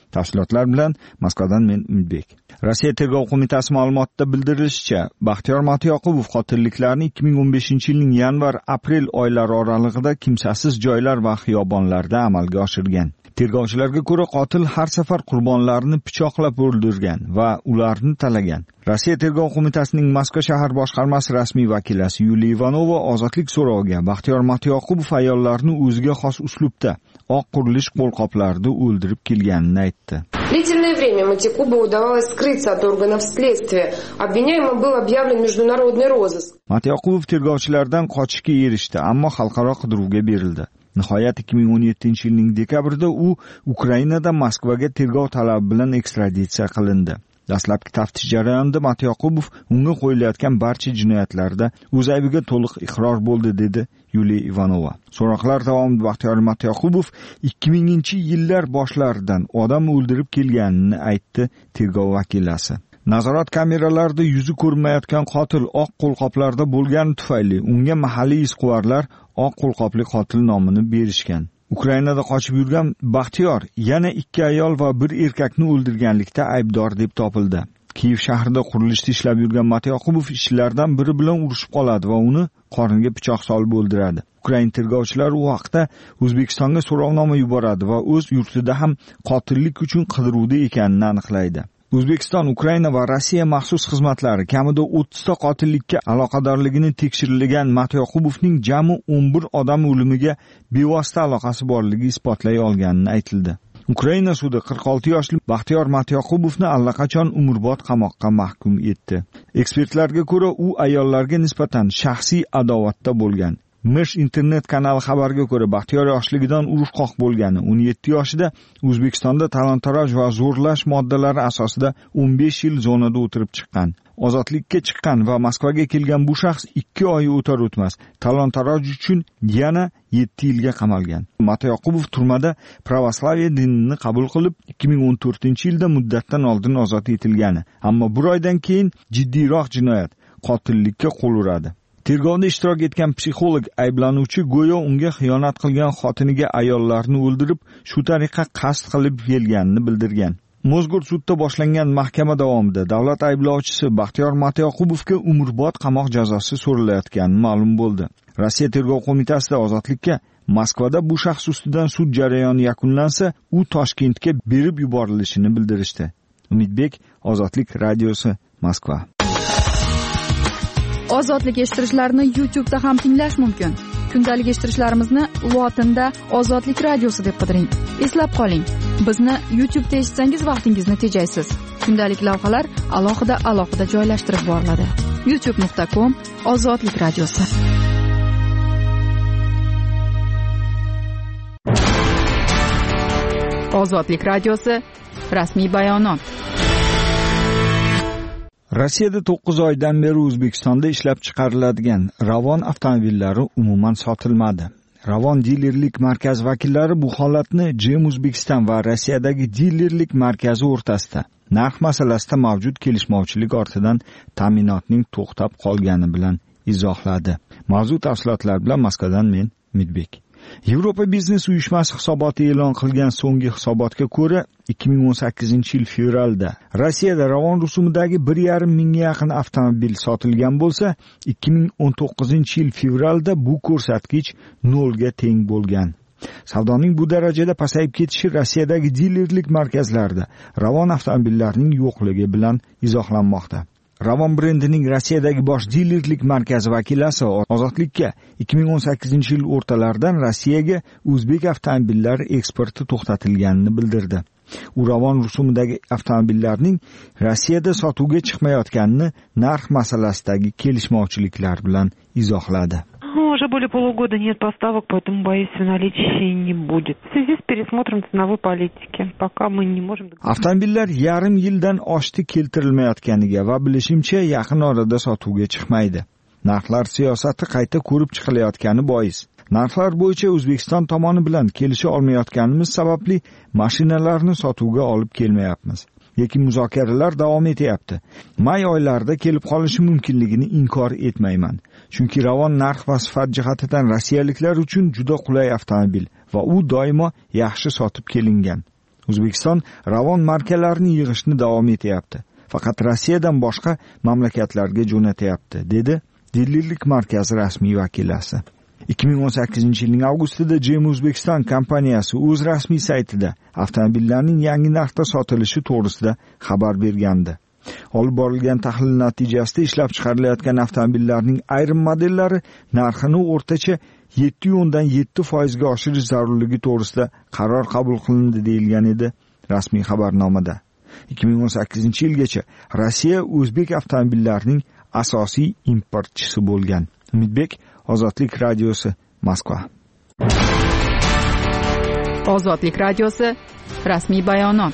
Tafsilotlar bilan Moskvadan men Umidbek. Rossiya tergov qo'mitasi ma'lumotida bildirilishicha, Baxtiyor Matiyoqubov qotilliklarni 2015-yilning yanvar-aprel oylari oralig'ida kimsasiz joylar va xiyobonlarda amalga oshirgan. Tergovchilarga ko'ra, qotil har safar qurbonlarni pichoqlab o'ldirgan va ularni talagan. Rossiya tergov qo'mitasining Moskva shahar boshqarmasi rasmiy vakilasi Yuliya Ivanova ozodlik so'roviga Baxtiyor Matiyoqubov ayollarni o'ziga xos uslubda oq qurilish qo'lqoplarida o'ldirib kelganini aytdi. Длительное время Матикубу удавалось скрыться от органов следствия. Обвиняемым был объявлен международный розыск. Matiyoqubov tergovchilardan qochishga erishdi, ammo xalqaro qidiruvga berildi. Nihoyat 2017-yilning dekabrida u Ukrainada Moskvaga tergov talabi bilan ekstraditsiya qilindi. Dastlabki taftish jarayonida Matiyoqubov unga qo'yilayotgan barcha jinoyatlarda o'z aybiga to'liq iqror bo'ldi, dedi Yuliya Ivanova. So'roqlar davomida Baxtiyor Matiyoqubov 2000-yillar boshlaridan odam o'ldirib kelganini aytdi tergov vakilasi. Nazorat kameralarida yuzi ko'rinmayotgan qotil oq qo'lqoplarda bo'lgani tufayli unga mahalliy izquvarlar oq qo'lqopli qotil nomini berishgan. Ukrainada qochib yurgan Baxtiyor yana 2 ayol va 1 erkakni o'ldirganlikda aybdor deb topildi. Kiyev shahrida qurilishda ishlab yurgan Matiyoqubov ishchilardan biri bilan urushib qoladi va uni qorniga pichoq solib o'ldiradi. Ukrain tergovchilari u haqda O'zbekistonga so'rovnoma yuboradi va o'z yurtida ham qotillik uchun qidiruvda ekanini aniqlaydi. O'zbekiston, Ukraina va Rossiya maxsus xizmatlari kamida 30 ta qotillikka aloqadorligini tekshirilgan Matiyoqubovning jami 11 odam o'limiga bevosita aloqasi borligi isbotlay olganini aytildi. Ukraina sudi 46 yoshli Baxtiyor Matiyoqubovni allaqachon umrbod qamoqqa mahkum etdi. Ekspertlarga ko'ra, u ayollarga nisbatan shaxsiy adovatda bo'lgan. Mish internet kanali xabarga ko'ra, Baxtiyor yoshligidan urushqoq bo'lgani, 17 yoshida O'zbekistonda talon-taroj va zo'rlash moddalari asosida 15 yil zonada o'tirib chiqqan. Ozodlikka chiqqan va Moskvaga kelgan bu shaxs 2 oy o'tar o'tmas talon-taroj uchun yana 7 yilga qamalgan. Matiyoqubov turmada pravoslaviya dinini qabul qilib, 2014-yilda muddatdan oldin ozod etilgani, ammo bir oydan keyin jiddiyroq jinoyat, qotillikka qo'l uradi. Tergovda ishtirok etgan psixolog ayblanuvchi go'yo unga xiyonat qilgan xotiniga ayollarni o'ldirib, shu tariqa qasd qilib kelganini bildirgan. Mozgur sudda boshlangan mahkama davomida davlat ayblovchisi Baxtiyor Matiyoqubovga umrbod qamoq jazosi so'ralayotgani ma'lum bo'ldi. Rossiya tergov qo'mitasida ozodlikka Moskvada bu shaxs ustidan sud jarayoni yakunlansa, u Toshkentga berib yuborilishini bildirishdi. Umidbek, Ozodlik radiosi, Moskva. Ozodlik eshittirishlarni YouTube'da ham tinglash mumkin. Kundalik eshittirishlarimizni lotinda Ozodlik radiosi deb qidiring. Eslab qoling, bizni YouTube'da eshitsangiz vaqtingizni tejaysiz. Kundalik lavhalar alohida joylashtirib boriladi. youtube.com/Ozodlik radiosi. Ozodlik radiosi rasmiy bayonot. Rossiyada 9 oydan beri O'zbekistonda ishlab chiqariladigan Ravon avtomobillari umuman sotilmadi. Ravon dilerlik markaz vakillari bu holatni GM O'zbekiston va Rossiyadagi dilerlik markazi o'rtasida narx masalasida mavjud kelishmovchilik ortidan ta'minotning to'xtab qolgani bilan izohladi. Mavzu tafsilotlar bilan Moskvadan men Umidbek. Yevropa biznes uyushmasi hisoboti e'lon qilgan so'nggi hisobotga ko'ra 2018-yil fevralda Rossiyada Ravon rusumidagi 1,5 mingga yaqin avtomobil sotilgan bo'lsa, 2019-yil fevralda bu ko'rsatkich 0 ga teng bo'lgan. Savdoning bu darajada pasayib ketishi Rossiyadagi dilerlik markazlarida Ravon avtomobillarining yo'qligi bilan izohlanmoqda. Ravon brendining Rossiyadagi bosh dilerlik markazi vakilasi Ozodlikka 2018-yil o'rtalaridan Rossiyaga o'zbek avtomobillari eksporti to'xtatilganini bildirdi. U Ravon rusumidagi avtomobillarning Rossiyada sotuvga chiqmayotganini narx masalasidagi kelishmovchiliklar bilan izohladi. Уже более полугода нет поставок, поэтому, боюсь, наличия не будет. В связи с пересмотром ценовой политики, пока мы не можем... Avtomobillar yarim yildan oshdi keltirilmayotganiga va bilishimcha yaqin orada sotuvga chiqmaydi. Narxlar siyosati qayta ko'rib chiqilayotgani bois. Narxlar bo'yicha O'zbekiston tomoni bilan kelisha olmayotganimiz sababli mashinalarni sotuvga olib kelmayapmiz. Lekin muzokaralar davom etyapti. May oylarida kelib qolishi mumkinligini inkor etmayman. Chunki Ravon narx va sifat jihatidan rossiyaliklar uchun juda qulay avtomobil va u doimo yaxshi sotib kelingan. O'zbekiston ravon markalarini yig'ishni davom etyapti. Faqat Rossiyadan boshqa mamlakatlarga jo'natyapti, dedi Dillilik markaz rasmiy vakilasi. 2018-yilning avgustida GM O'zbekiston kompaniyasi o'z rasmiy saytida avtomobillarning yangi narxda sotilishi to'g'risida xabar bergandi. Olib borilgan tahlil natijasida ishlab chiqarilayotgan avtomobillarning ayrim modellari narxini o'rtacha 7.7% ga oshirish zarurligi to'g'risida qaror qabul qilindi deyilgan edi rasmiy xabarnomada. 2018-yilgacha Rossiya o'zbek avtomobillarining asosiy importchisi bo'lgan. Umidbek, Ozodlik radiosi, Moskva. Ozodlik radiosi rasmiy bayonot.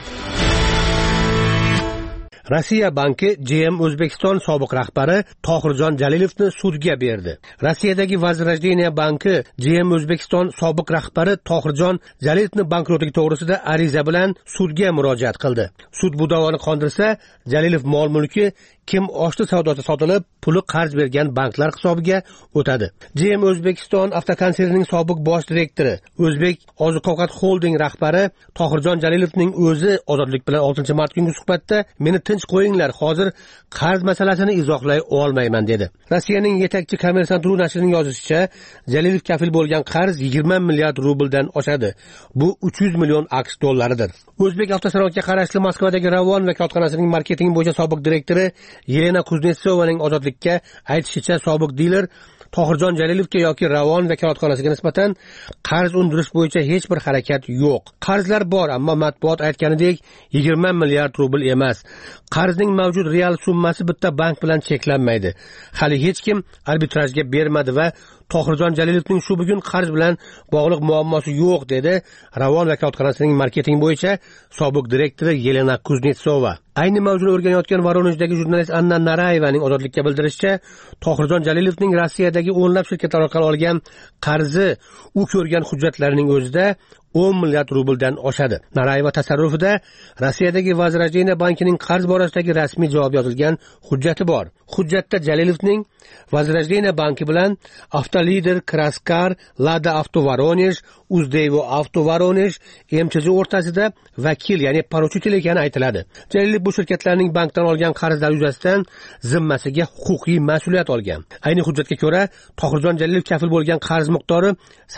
Rossiya banki GM O'zbekiston sobiq rahbari Tohirjon Jalilovni sudga berdi. Rossiyadagi Возрождение banki GM O'zbekiston sobiq rahbari Tohirjon Jalilovni bankrotligi to'g'risida ariza bilan sudga murojaat qildi. Sud bu da'voni qondirsa, Jalilov mol-mulki kim oshli savdoda sotilib, puli qarz bergan banklar hisobiga o'tadi. GM O'zbekiston avtokonsernining sobiq bosh direktori, O'zbek oziq-ovqat holding rahbari Tohirjon Jalilovning o'zi Ozodlik bilan 6-mart kungi suhbatda meni tinch qo'yinglar, hozir qarz masalasini izohlay olmayman dedi. Rossiyaning yetakchi Kommersant.ru nashrining yozishicha, Jalilov kafil bo'lgan qarz 20 milliard rubldan oshadi. Bu 300 million AQSh dollaridir. O'zbek avtosanoatga qarashli Moskvadagi Ravon vakolatxonasining marketing bo'yicha sobiq direktori Yelena Kuznetsovaning Ozodlikka aytishicha, sobiq diler Tohirjon Jalilovga yoki Ravon vakolatxonasiga nisbatan qarz undirish bo'yicha hech bir harakat yo'q. Qarzlar bor, ammo matbuot aytganidek 20 milliard rubl emas. Qarzning mavjud real summasi bitta bank bilan cheklanmaydi. Hali hech kim arbitrajga bermadi va Tohirjon Jalilovning shu bugun qarz bilan bog'liq muammosi yo'q, dedi Ravon vakolatxonasining marketing bo'yicha sobiq direktori Yelena Kuznetsova. Ayni mavzuni o'rganayotgan Voronejdagi jurnalist Anna Narayevaning Ozodlikka bildirishicha, Tohirjon Jalilovning Rossiyadagi o'nlab shirkatlar orqali olgan qarzi u ko'rgan hujjatlarning o'zida 10 milliard rubldan oshadi. Narayeva tasarrufida Rossiyadagi Возрождение bankining qarz borasidagi rasmiy javob yozilgan hujjati bor. Hujjatda Jalilovning Возрождение banki bilan Avtolider, Kraskar, Lada Avto Voronej, Uzdevo Avto Voronej, MCZ o'rtasida vakil, ya'ni poruchитель ekani aytiladi. Jalilov bu shirkatlarning bankdan olgan qarzlar yuzasidan zimmasiga huquqiy mas'uliyat olgan. Ayni hujjatga ko'ra, Tohirjon Jalilov kafil bo'lgan qarz miqdori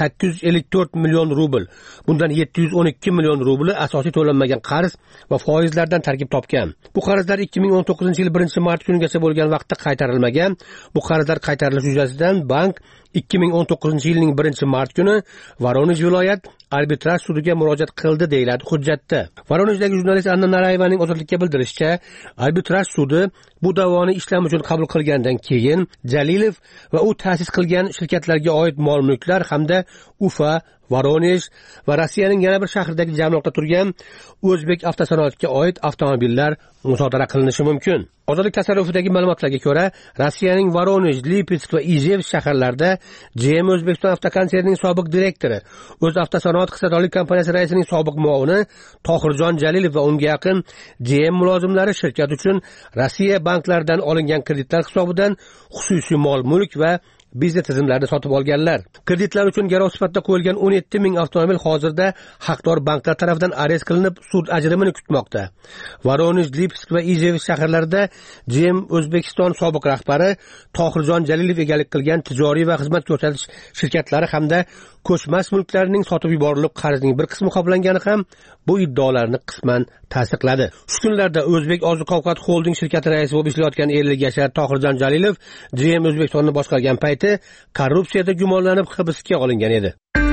854 million rubl. Bundan 712 million rubli asosiy to'lanmagan qarz va foizlardan tarkib topgan. Bu qarzlar 2019-yil 1-mart kunigacha bo'lgan vaqtda qaytarilmagan. Bu qarzlar qaytarilishi yuzasidan bank 2019-yilning 1-mart kuni Voronej viloyat arbitraj sudiga murojaat qildi, deyiladi hujjatda. Voronejdagi jurnalist Anna Narayevaning Ozodlikka bildirishicha, arbitraj sudi bu da'voni ishlam uchun qabul qilgandan keyin Jalilov va u ta'sis qilgan shirkatlarga oid mol-mulklar hamda Ufa, Voronej va Rossiyaning yana bir shahridagi jamliqda turgan o'zbek avtosanoatiga oid avtomobillar musodara qilinishi mumkin. Ozodlik tasarrufidagi ma'lumotlarga ko'ra, Rossiyaning Voronej, Lipetsk va Ijev shaharlarida GM O'zbekiston avtokonsernining sobiq direktori, o'z avtosanoat hissadorlik kompaniyasi raisining sobiq muavini Tohirjon Jalilov va unga yaqin GM mulozimlari shirkat uchun Rossiya banklaridan olingan kreditlar hisobidan xususiy mol-mulk va biznes tizimlarini sotib olganlar. Kreditlar uchun garov sifatida qo'yilgan 17 ming avtomobil hozirda haqdor banklar tomonidan arest qilinib, sud ajrimini kutmoqda. Voronej, Lipetsk va Ijev shaharlarida GM O'zbekiston sobiq rahbari Tohirjon Jalilov egalik qilgan tijoriy va xizmat ko'rsatish shirkatlari hamda ko'chmas mulklarining sotib yuborilib, qarzning bir qismi qoplangani ham bu iddaolarni qisman tasdiqladi. Shu kunlarda O'zbek oziq-ovqat holding shirkati raisi bo'lib ishlayotgan 50 yashar Tohirjon Jalilov GM O'zbekistonni boshqargan payti korrupsiyada gumonlanib hibsga olingan edi.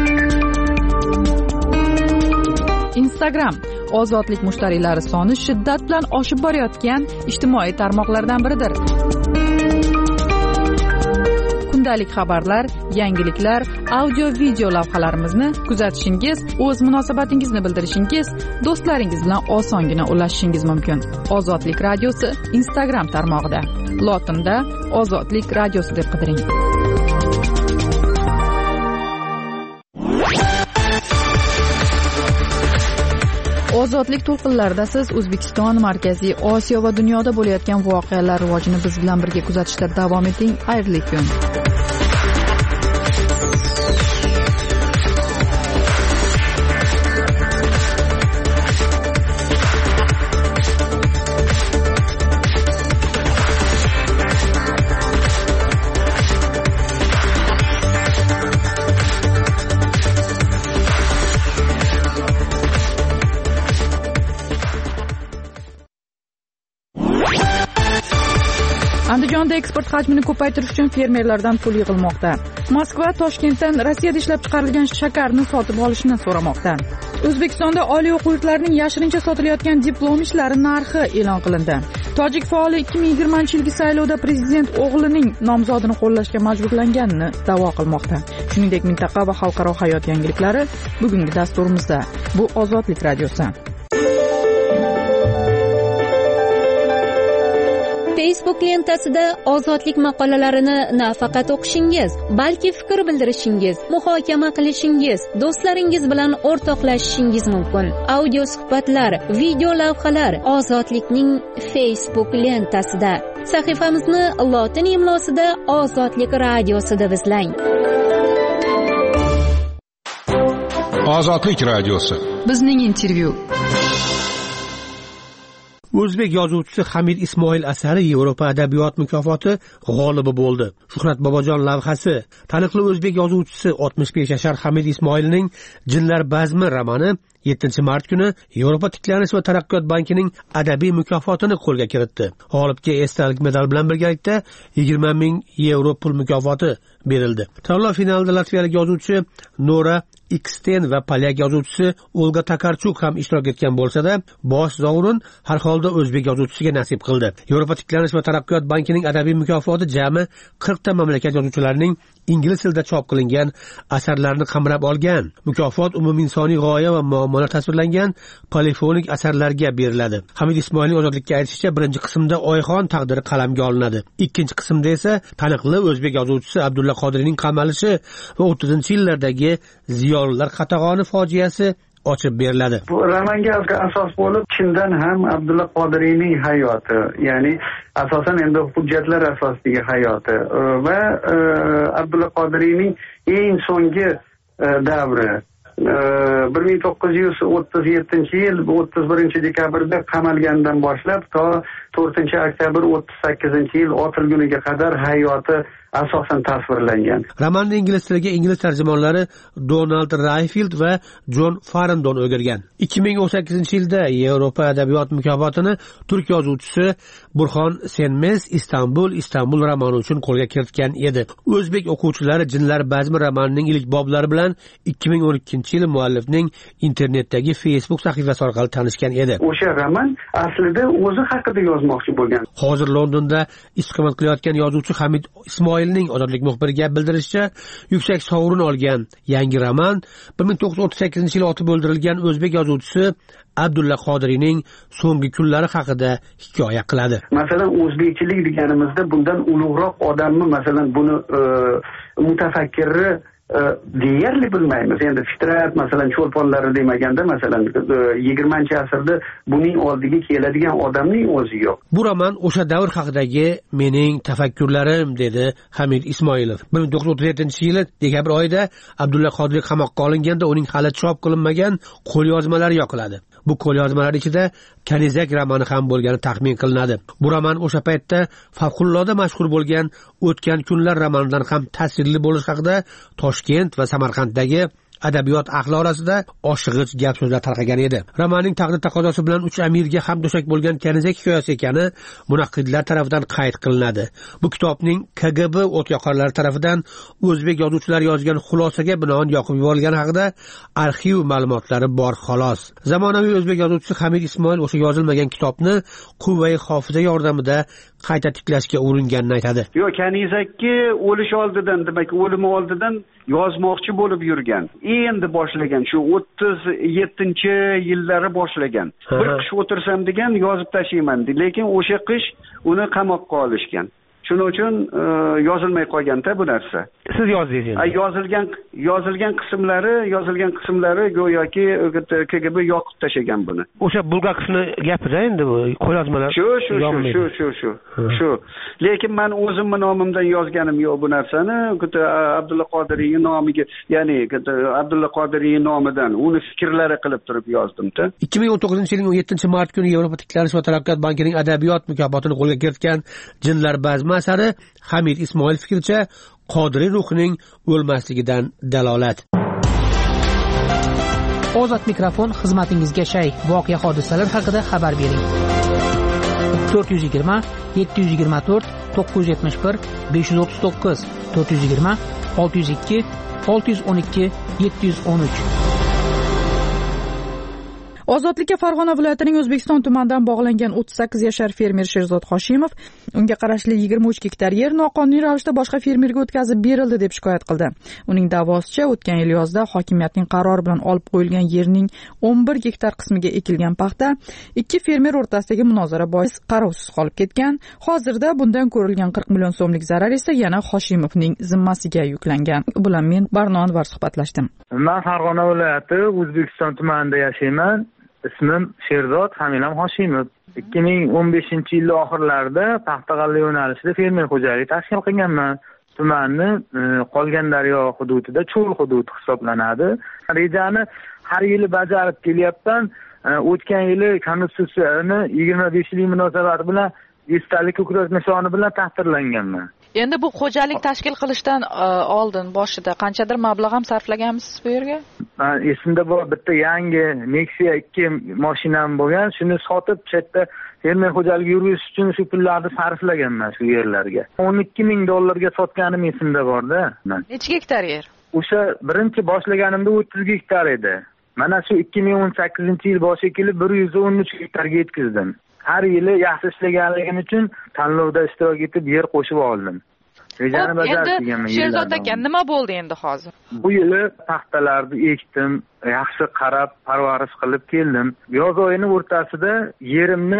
Instagram ozodlik mushtariylari soni shiddat bilan oshib borayotgan ijtimoiy tarmoqlardan biridir. Kundalik xabarlar, yangiliklar, audio-video lavhalarimizni kuzatishingiz, o'z munosabatingizni bildirishingiz, do'stlaringiz bilan osongina ulashishingiz mumkin. Ozodlik radiosi Instagram tarmog'ida. Lotinda Ozodlik radiosi deb qidiring. Ozodlik to'lqinlarida siz O'zbekiston, Markaziy Osiyo va dunyoda bo'layotgan voqealar rivojini biz bilan birga kuzatishda davom eting. Xayrli kun. Andijonda eksport hajmini ko'paytirish uchun fermerlardan pul yig'ilmoqda. Moskva Toshkentdan Rossiyada ishlab chiqarilgan shakarni sotib olishni so'ramoqda. O'zbekistonda oliy o'quv yurtlarining yashirincha sotilayotgan diplom ishlari narxi e'lon qilindi. Tojik faoli 2020-yilgi saylovda prezident o'g'lining nomzodini qo'llashga majburlanganini da'vo qilmoqda. Shuningdek, mintaqa va xalqaro hayot yangiliklari bugungi dasturimizda. Bu Ozodlik radiosi. Facebook lentasida ozodlik maqolalarini nafaqat o'qishingiz, balki fikr bildirishingiz, muhokama qilishingiz, do'stlaringiz bilan o'rtoqlashishingiz mumkin. Audio suhbatlar, video lavhalar ozodlikning Facebook lentasida. Sahifamizni lotin imlosida Ozodlik radiosi deb izlang. Ozodlik radiosi. Bizning intervyu. O'zbek yozuvchisi Hamid Ismoil asari Yevropa adabiyot mukofoti g'olibi bo'ldi. Shuhrat Bobojon lavhasi. Taniqli o'zbek yozuvchisi 65 yashar Hamid Ismoilning Jinlar bazmi romani 7-mart kuni Yevropa tiklanish va taraqqiyot bankining adabiy mukofotini qo'lga kiritdi. G'olibga esdalik medal bilan birgalikda 20 ming yevro pul mukofoti berildi. Tanlov finalida latviyalik yozuvchi Nora Xten va polyak yozuvchisi Olga Takarchuk ham ishtirok etgan bo'lsa-da, bosh sovrin har holda o'zbek yozuvchisiga nasib qildi. Yevropa tiklanish va taraqqiyot bankining adabiy mukofoti jami 40 ta mamlakat yozuvchilarining ingliz tilida chop qilingan asarlarini qamrab olgan. Mukofot umuminsoniy g'oya va muammolar tasvirlangan polifonik asarlarga beriladi. Hamid Ismoilning ozodlikka aytishicha, birinchi qismda Oyxon taqdiri qalamga olinadi. Ikkinchi qismda esa taniqli o'zbek yozuvchisi Abdulla Qodiriyning qamalishi va 30-yillardagi ziyolilar qatag'oni fojiasi ochib beriladi. Bu romanga asos bo'lib, chindan ham Abdulla Qodiriyning hayoti, ya'ni asosan endi hujjatlar asosidagi hayoti va Abdulla Qodiriyning eng so'nggi davri 1937-yil 31-dekabrda qamalgandan boshlab to 4-oktyabr 38-yil otilguniga qadar hayoti asosan tasvirlangan. Romanning ingliz tiliga ingliz tarjimonlari Donald Rayfield va John Farrington o'girgan. 2018-yilda Yevropa adabiyot mukofotini turk yozuvchisi Burxon Senmes Istanbul romani uchun qo'lga kiritgan edi. O'zbek o'quvchilari Jinlar bazmi romanining ilk boblari bilan 2012-yil muallifning internetdagi Facebook sahifasi orqali tanishgan edi. O'sha roman aslida o'zi haqida yozmoqchi bo'lgan. Hozir Londonda istiqomat qilayotgan yozuvchi Hamid Ismoilning ozodlik muxbiriga bildirishicha, yuksak sovrin olgan yangi roman 1938-yil otib o'ldirilgan o'zbek yozuvchisi Abdulla Qodiriyning so'nggi kunlari haqida hikoya qiladi. Masalan, o'zbekchilik deganimizda bundan ulug'roq odamni, masalan, buni mutafakkirni deyarli bilmaymiz. Endi fitrat, masalan, cho'lponlari demaganda, masalan, 20-asrda buning oldiga keladigan odamning o'zi yo'q. Bu roman o'sha davr haqidagi mening tafakkurlarim, dedi Hamid Ismoilov. 1937-yili dekabr oyida Abdulla Qodiriy qamoqqa olinganda uning hali chop qilinmagan qo'lyozmalari yoqiladi. Bu qo'lyozmalar ichida Kanizak romani ham bo'lgani taxmin qilinadi. Bu roman o'sha paytda favqulodda mashhur bo'lgan O'tgan kunlar romanidan ham ta'sirli bo'lish haqida Toshkent va Samarqanddagi adabiyot ahli orasida oshig'ich gap so'zlar tarqagan edi. Romanning taqdir taqozosi bilan 3 amirga ham do'shak bo'lgan Kanizak hikoyasi ekani munaqqidlar tomonidan qayd qilinadi. Bu kitobning KGB o'tyoqarlari tomonidan o'zbek yozuvchilari yozgan xulosaga binoan yoqib yuborilgani haqida arxiv ma'lumotlari bor xolos. Zamonaviy o'zbek yozuvchisi Hamid Ismoil o'sha yozilmagan kitobni quvvai hofiza yordamida qayta tiklashga uringanini aytadi. Yo'q, Kanizakka o'lish oldidan, demak, o'limi oldidan yozmoqchi bo'lib yurgan. Endi boshlagan, shu 37-yillari boshlagan. Bir qish o'tirsam degan, yozib tashlayman, lekin o'sha qish uni qamoqqa olishgan. Shuning uchun yozilmay qolgan-da bu narsa. Siz yozdingiz. Yozilgan qismlari go'yoki KGB yoqib tashagan buni. O'sha bulgar qismini gapida endi bu qo'lyozmalar. Shu. Lekin men o'zimning nomimdan yozganim yo'q bu narsani. Abdulla Qodiriyning nomiga, ya'ni Abdulla Qodiriyning nomidan uni fikrlari qilib turib yozdim-da. 2019-yilning 17-mart kuni Yevropa tiklanish va taraqqiyot bankining adabiyot mukofotini qo'lga kiritgan Jinlar bazmi asari Hamid Ismoil fikricha Qodiriy ruhining o'lmasligidan dalolat. Ozod mikrofon xizmatingizga shay. Voqea hodisalar haqida xabar bering. 420 724 971 539 420 602 612 713. Ozodlikka Farg'ona viloyatining O'zbekiston tumanidan bog'langan 38 yashar fermer Sherzod Hoshimov unga qarashli 23 gektar yer noqonuniy ravishda boshqa fermerga o'tkazib berildi deb shikoyat qildi. Uning da'vosicha o'tgan yil yozda hokimiyatning qarori bilan olib qo'yilgan yerning 11 gektar qismiga ekilgan paxta ikki fermer o'rtasidagi munozara bois qarovsiz qolib ketgan. Hozirda bundan ko'rilgan 40 million so'mlik zarar esa yana Hoshimovning zimmasiga yuklangan. Bu bilan men Barno Anvar suhbatlashdim. Men Farg'ona viloyati O'zbekiston tumanida yashayman. Ismim Sherzod, familiyam Hoshimov. 2015-yil oxirlarida Paxtag'alla yo'nalishida fermer xo'jaligi tashkil qilganman. Tumanni Qolgandaryo hududida cho'l hudud hisoblanadi. Rejani har yili bajarib kelyapman. O'tgan yili Konstitutsiyani 25-yillik munosabati bilan esdalik ko'krak nishoni bilan taqdirlanganman. Endi bu xo'jalik tashkil qilishdan oldin boshida qanchadir mablag' ham sarflaganmisiz bu yerga? Esimda bor, bitta yangi Nexia 2 mashinam bo'lgan. Shuni sotib, chetda fermer xo'jaligi yuritish uchun shu pullarni sarflaganman shu yerlarga. $12,000 sotganim esimda bor-da. Necha gektar yer? O'sha birinchi boshlaganimda 30 gektar edi. Mana shu 2018-yil boshiga kelib 113 gektarga yetkazdim. Har yili yaxshi ishlaganligim uchun tanlovda ishtirok etib yer qo'shib oldim. Rejani bajarib kelganman. Sherzod aka, nima bo'ldi endi hozir? Bu yili paxtalarni ekdim, yaxshi qarab, parvarish qilib keldim. Yoz oyining o'rtasida yerimni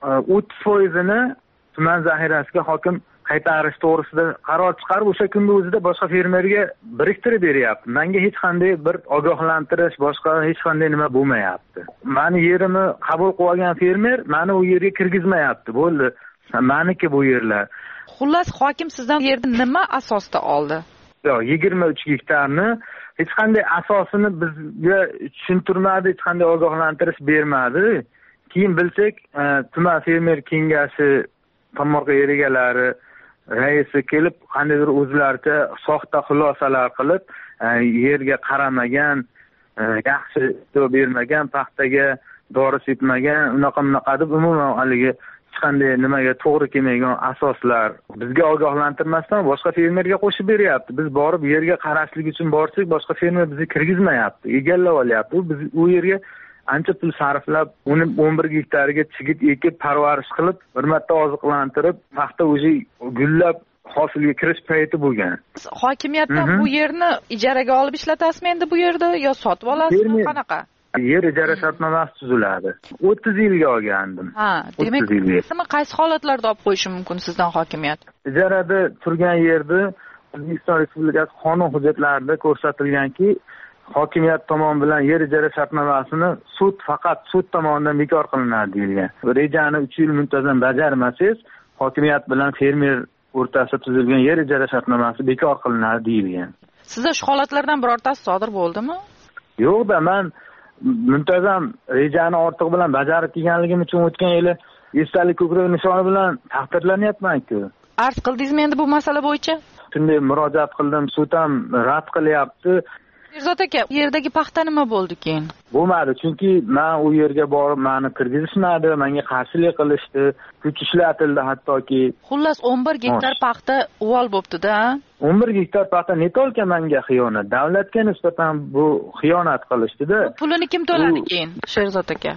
30%ni tuman zaxirasiga hokim qaytarish to'g'risida qaror chiqarib, o'sha kunning o'zida boshqa fermerga biriktirib beryapti. Menga hech qanday bir ogohlantirish, boshqa hech qanday nima bo'lmayapti. Meni yerimni qabul qilib olgan fermer meni u yerga kirgizmayapti. Bo'ldi, meniki bu yerlar. Xullas, hokim sizdan yerni nima asosda oldi? Yo'q, 23 gektarni hech qanday asosini bizga tushuntirmadi, hech qanday ogohlantirish bermadi. Keyin bilsak, tuman fermer kengashi tomorqa yer egalari raisi kelib, qandaydir o'zlaricha soxta xulosalar qilib, yerga qaramagan, yaxshi javob bermagan, paxtaga dori sepmagan, unaqa deb umuman haligi hech qanday nimaga to'g'ri kelmagan asoslar bizga ogohlantirmasdan boshqa fermerga qo'shib beryapti. Biz borib yerga qarashlik uchun borsak, boshqa fermer bizni kirgizmayapti, egallab olyapti. Biz u yerga ancha pul sarflab, uni 11 gektariga chigit ekib, parvarish qilib, bir marta oziqlantirib, paxta o'zi gullab hosilga kirish payti bo'lgan. Hokimiyatdan bu yerni ijaraga olib ishlatasizmi endi bu yerda yo sotib olasizmi, qanaqa? Yer ijara shartnomasi tuziladi. 30 yilga olgandim. Ha, demak, qaysi holatlarda olib qo'yishi mumkin sizdan hokimiyat? Ijarada turgan yerda O'zbekiston Respublikasi qonun hujjatlarida ko'rsatilganki, hokimiyat tomon bilan yer ijara shartnomasini faqat sud tomonidan bekor qilinadi deyilgan. Rejani 3 yil muntazam bajarmasangiz, hokimiyat bilan fermer o'rtasida tuzilgan yer ijara shartnomasi bekor qilinadi deyilgan. Sizda shu holatlardan birortasi sodir bo'ldimi? Yo'q-da, men muntazam rejani ortiq bilan bajarib kelganligim uchun o'tgan yili esdalik ko'krak nishoni bilan taqdirlanyapman-ku. Arz qildingizmi endi bu masala bo'yicha? Shunday murojaat qildim, sud ham rad qilyapti. Sherzod aka, yerdagi paxta nima bo'ldi keyin? Bo'lmadi, chunki men u yerga borib meni kirgizishmadi, menga qarshilik qilishdi, kuch ishlatildi hattoki. Xullas 11 gektar paxta uvol bo'pti-da. 11 gektar paxta netolka menga xiyonat. Davlatga nisbatan bu xiyonat qilishdi-da. Pulini kim to'ladi keyin, Sherzod aka?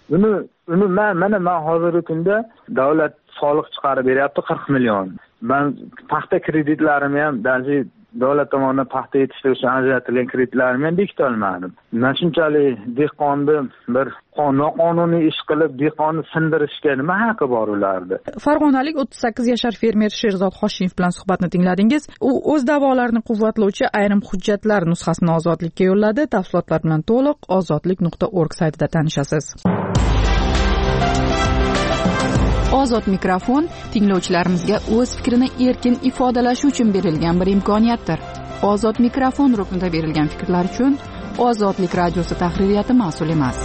Uni men hozirgi kunda davlat soliq chiqarib beryapti 40 million. Men paxta kreditlarimni ham davlat tomonidan paxta yetishtirish uchun ajratilgan kreditlarimni ham bekita olmadim. Men shunchalik dehqonni bir noqonuniy ish qilib, dehqonni sindirishga nima haqqi bor ularda? Farg'onalik 38 yashar fermer Sherzod Hoshimov bilan suhbatni tingladingiz. U o'z da'volarini quvvatlovchi ayrim hujjatlar nusxasini Ozodlikka yo'lladi. Tafsilotlar bilan to'liq ozodlik.org saytida tanishasiz. Ozod mikrofon tinglovchilarimizga o'z fikrini erkin ifodalashi uchun berilgan bir imkoniyatdir. Ozod mikrofon ruknida berilgan fikrlar uchun Ozodlik radiosi tahririyati mas'ul emas.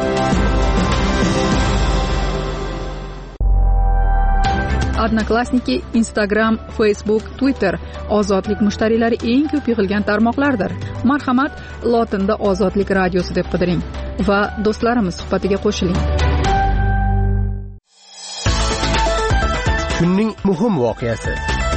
Odnoklassniki, Instagram, Facebook, Twitter Ozodlik mushtariylari eng ko'p yig'ilgan tarmoqlardir. Marhamat, lotinda Ozodlik radiosi deb qidiring va do'stlarimiz suhbatiga qo'shiling. Kunning muhim voqeasi.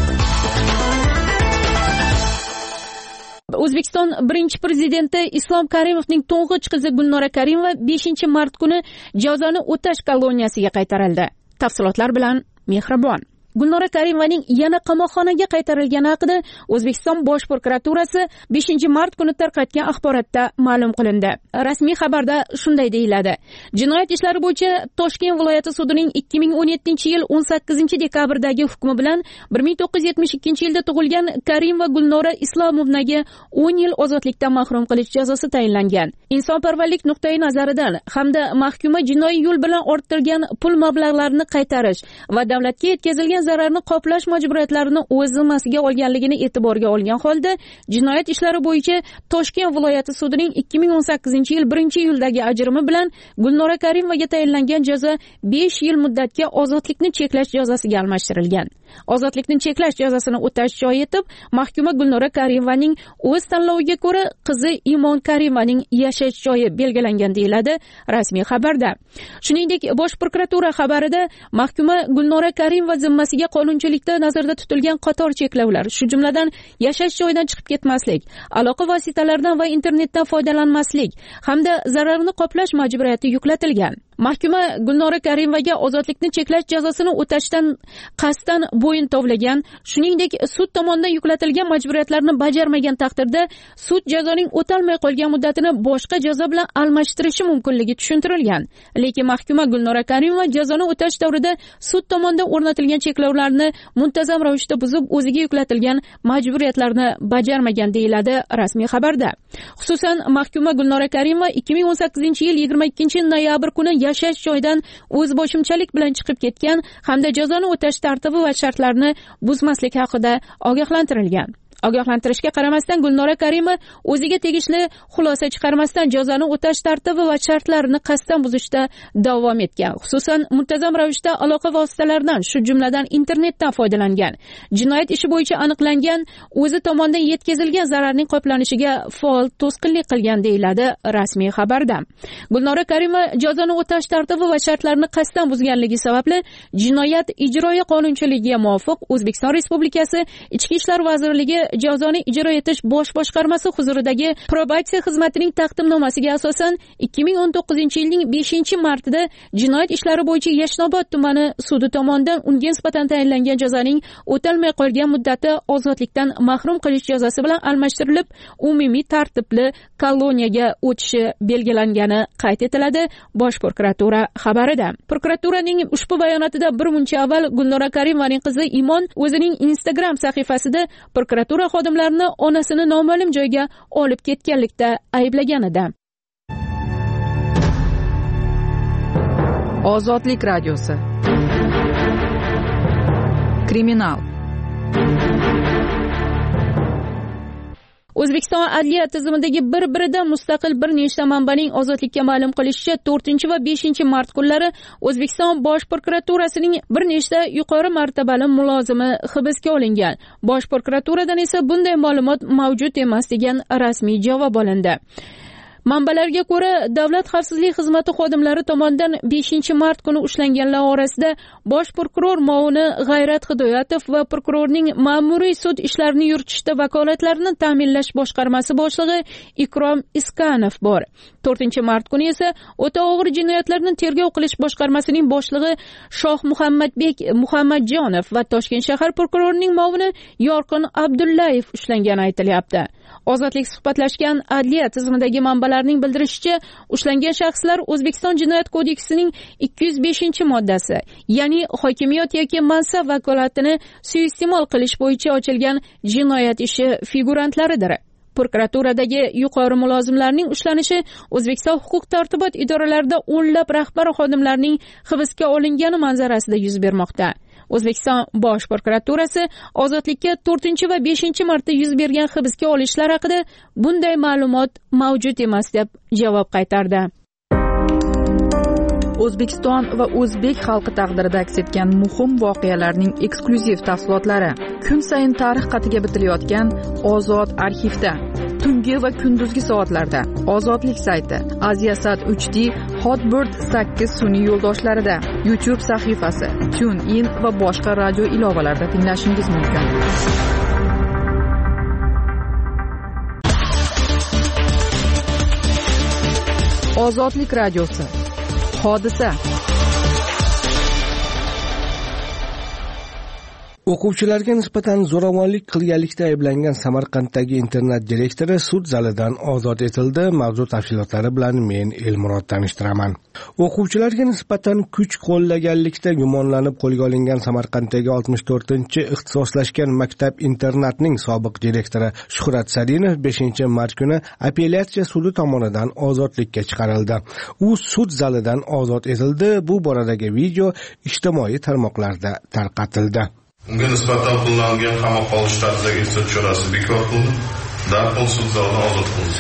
O'zbekiston birinchi prezidenti Islom Karimovning to'ng'ich qizi Gulnora Karimova 5-mart kuni jazoni o'tash koloniyasiga qaytarildi. Tafsilotlar bilan Mehribon. Gulnora Karimovaning yana qamoqxonaga qaytarilgani haqida O'zbekiston Bosh prokuraturasi 5-mart kuni tarqatgan axborotda ma'lum qilindi. Rasmiy xabarda shunday deyiladi: Jinoyat ishlari bo'yicha Toshkent viloyati sudining 2017-yil 18-dekabrdagi hukmi bilan 1972-yilda tug'ilgan Karimova Gulnora Islomovnaga 10 yil ozodlikdan mahrum qilish jazosi tayinlangan. Insonparvarlik nuqtai nazaridan hamda mahkuma jinoiy yo'l bilan orttirgan pul mablag'larini qaytarish va davlatga yetkazilgan zararni qoplash majburiyatlarini o'z zimmasiga olganligini e'tiborga olgan holda jinoyat ishlari bo'yicha Toshkent viloyati sudining 2018-yil 1-iyuldagi ajrimi bilan Gulnora Karimovaga tayinlangan jazo 5 yil muddatga ozodlikni cheklash jazosiga almashtirilgan. Ozodlikni cheklash jazosini o'tash joyi etib, mahkuma Gulnora Karimovaning o'z tanloviga ko'ra qizi Imon Karimovaning yashash joyi belgilangan deyiladi rasmiy xabarda. Shuningdek, Bosh prokuratura xabarida mahkuma Gulnora Karimova zimmasiga qonunchilikda nazarda tutilgan qator cheklovlar, shu jumladan yashash joyidan chiqib ketmaslik, aloqa vositalaridan va internetdan foydalanmaslik hamda zararni qoplash majburiyati yuklatilgan. Mahkuma Gulnora Karimovaga ozodlikni cheklash jazosini o'tashdan qasddan bo'yin tovlagan, shuningdek sud tomonidan yuklatilgan majburiyatlarni bajarmagan taqdirda sud jazoning o'talmay qolgan muddatini boshqa jazo bilan almashtirishi mumkinligi tushuntirilgan. Lekin mahkuma Gulnora Karimova jazoni o'tash davrida sud tomonidan o'rnatilgan cheklovlarni muntazam ravishda buzib, o'ziga yuklatilgan majburiyatlarni bajarmagan deyiladi rasmiy xabarda. Xususan, mahkuma Gulnora Karimova 2018-yil 22-noyabr kuni yashash joyidan o'zboshimchalik bilan chiqib ketgan hamda jazoni o'tash tartibi va shartlarini buzmaslik haqida ogohlantirilgan. Ogohlantirishga qaramasdan Gulnora Karimova o'ziga tegishli xulosa chiqarmasdan jazoni o'tash tartibi va shartlarini qasddan buzishda davom etgan. Xususan, muntazam ravishda aloqa vositalaridan, shu jumladan internetdan foydalangan. Jinoyat ishi bo'yicha aniqlangan o'zi tomonidan yetkazilgan zararning qoplanishiga faol to'sqinlik qilgan deyiladi rasmiy xabarda. Gulnora Karimova jazoni o'tash tartibi va shartlarini qasddan buzganligi sababli Jinoyat ijroiya qonunchiligiga muvofiq O'zbekiston Respublikasi Ichki ishlar vazirligi jazoni ijro etish bosh boshqarmasi huzuridagi probatsiya xizmatining taqdimnomasiga asosan 2019-yilning 5-martida jinoyat ishlari bo'yicha Yashnobod tumani sudi tomonidan unga nisbatan tayinlangan jazoning o'talmay qolgan muddati ozodlikdan mahrum qilish jazosi bilan almashtirilib, umumiy tartibli koloniyaga o'tishi belgilangani qayd etiladi Bosh prokuratura xabarida. Prokuraturaning ushbu bayonotida bir muncha avval Gulnora Karimovaning qizi Imon o'zining Instagram sahifasida prokuratura xodimlarini onasini noma'lum joyga olib ketganlikda ayblagan edi. Ozodlik radiosi. Kriminal. O'zbekiston adliya tizimidagi bir-biridan mustaqil bir nechta manbaning ozodlikka ma'lum qilishicha 4 va 5-mart kunlari O'zbekiston Bosh prokuraturasining bir nechta yuqori martabali mulozimi hibsga olingan. Bosh prokuraturadan esa bunday ma'lumot mavjud emas degan rasmiy javob olindi. Manbalarga ko'ra, Davlat xavfsizlik xizmati xodimlari tomonidan 5-mart kuni ushlanganlar orasida bosh prokuror muovini G'ayrat Hidoyatov va prokurorning ma'muriy sud ishlarini yuritishda vakolatlarini ta'minlash boshqarmasi boshlig'i Ikrom Iskanov bor. 4-mart kuni esa o'ta og'ir jinoyatlarni tergov qilish boshqarmasining boshlig'i Shoh Muhammadbek Muhammadjonov va Toshkent shahar prokurorining muovini Yorqin Abdullayev ushlangani aytilyapti. Ozodlik suhbatlashgan adliya tizimidagi manbalarning bildirishicha, ushlangan shaxslar O'zbekiston Jinoyat kodeksining 205-moddasi, ya'ni hokimiyat yoki mansab vakolatini suiiste'mol qilish bo'yicha ochilgan jinoyat ishi figurantlaridir. Prokuraturadagi yuqori mulozimlarning ushlanishi O'zbekiston huquq-tartibot idoralarida o'nlab rahbar xodimlarning hibsga olingani manzarasida yuz bermoqda. O'zbekiston Bosh prokuraturasi ozodlikka 4 va 5-martda yuz bergan hibsga olishlar haqida bunday ma'lumot mavjud emas deb javob qaytardi. O'zbekiston va o'zbek xalqi taqdirida aks etgan muhim voqealarning eksklyuziv tafsilotlari kun sayin tarix qatiga bitilayotgan Ozod arxivda. tungi va kunduzgi soatlarda Ozodlik sayti, Aziasat 3D, Hotbird 8 sun'iy yo'ldoshlarida, YouTube sahifasi, TuneIn va boshqa radio ilovalarida tinglashingiz mumkin. Ozodlik radiosi. Hodisa. O'quvchilarga nisbatan zo'ravonlik qilganlikda ayblangan Samarqanddagi internat direktori sud zalidan ozod etildi. Mavzu tafsilotlari bilan men Elmurod tanishtiraman. O'quvchilarga nisbatan kuch qo'llaganlikda gumonlanib qo'lga olingan Samarqanddagi 64-ixtisoslashgan maktab internatning sobiq direktori Shuhrat Sadinov 5-mart kuni apellyatsiya sudi tomonidan ozodlikka chiqarildi. U sud zalidan ozod etildi. Bu boradagi video ijtimoiy tarmoqlarda tarqatildi. Unga nisbatan qo'llangan qamoqqa olish tarzidagi ehtiyot chorasi bekor qilindi. Darhol sud zalidan ozod qilindi.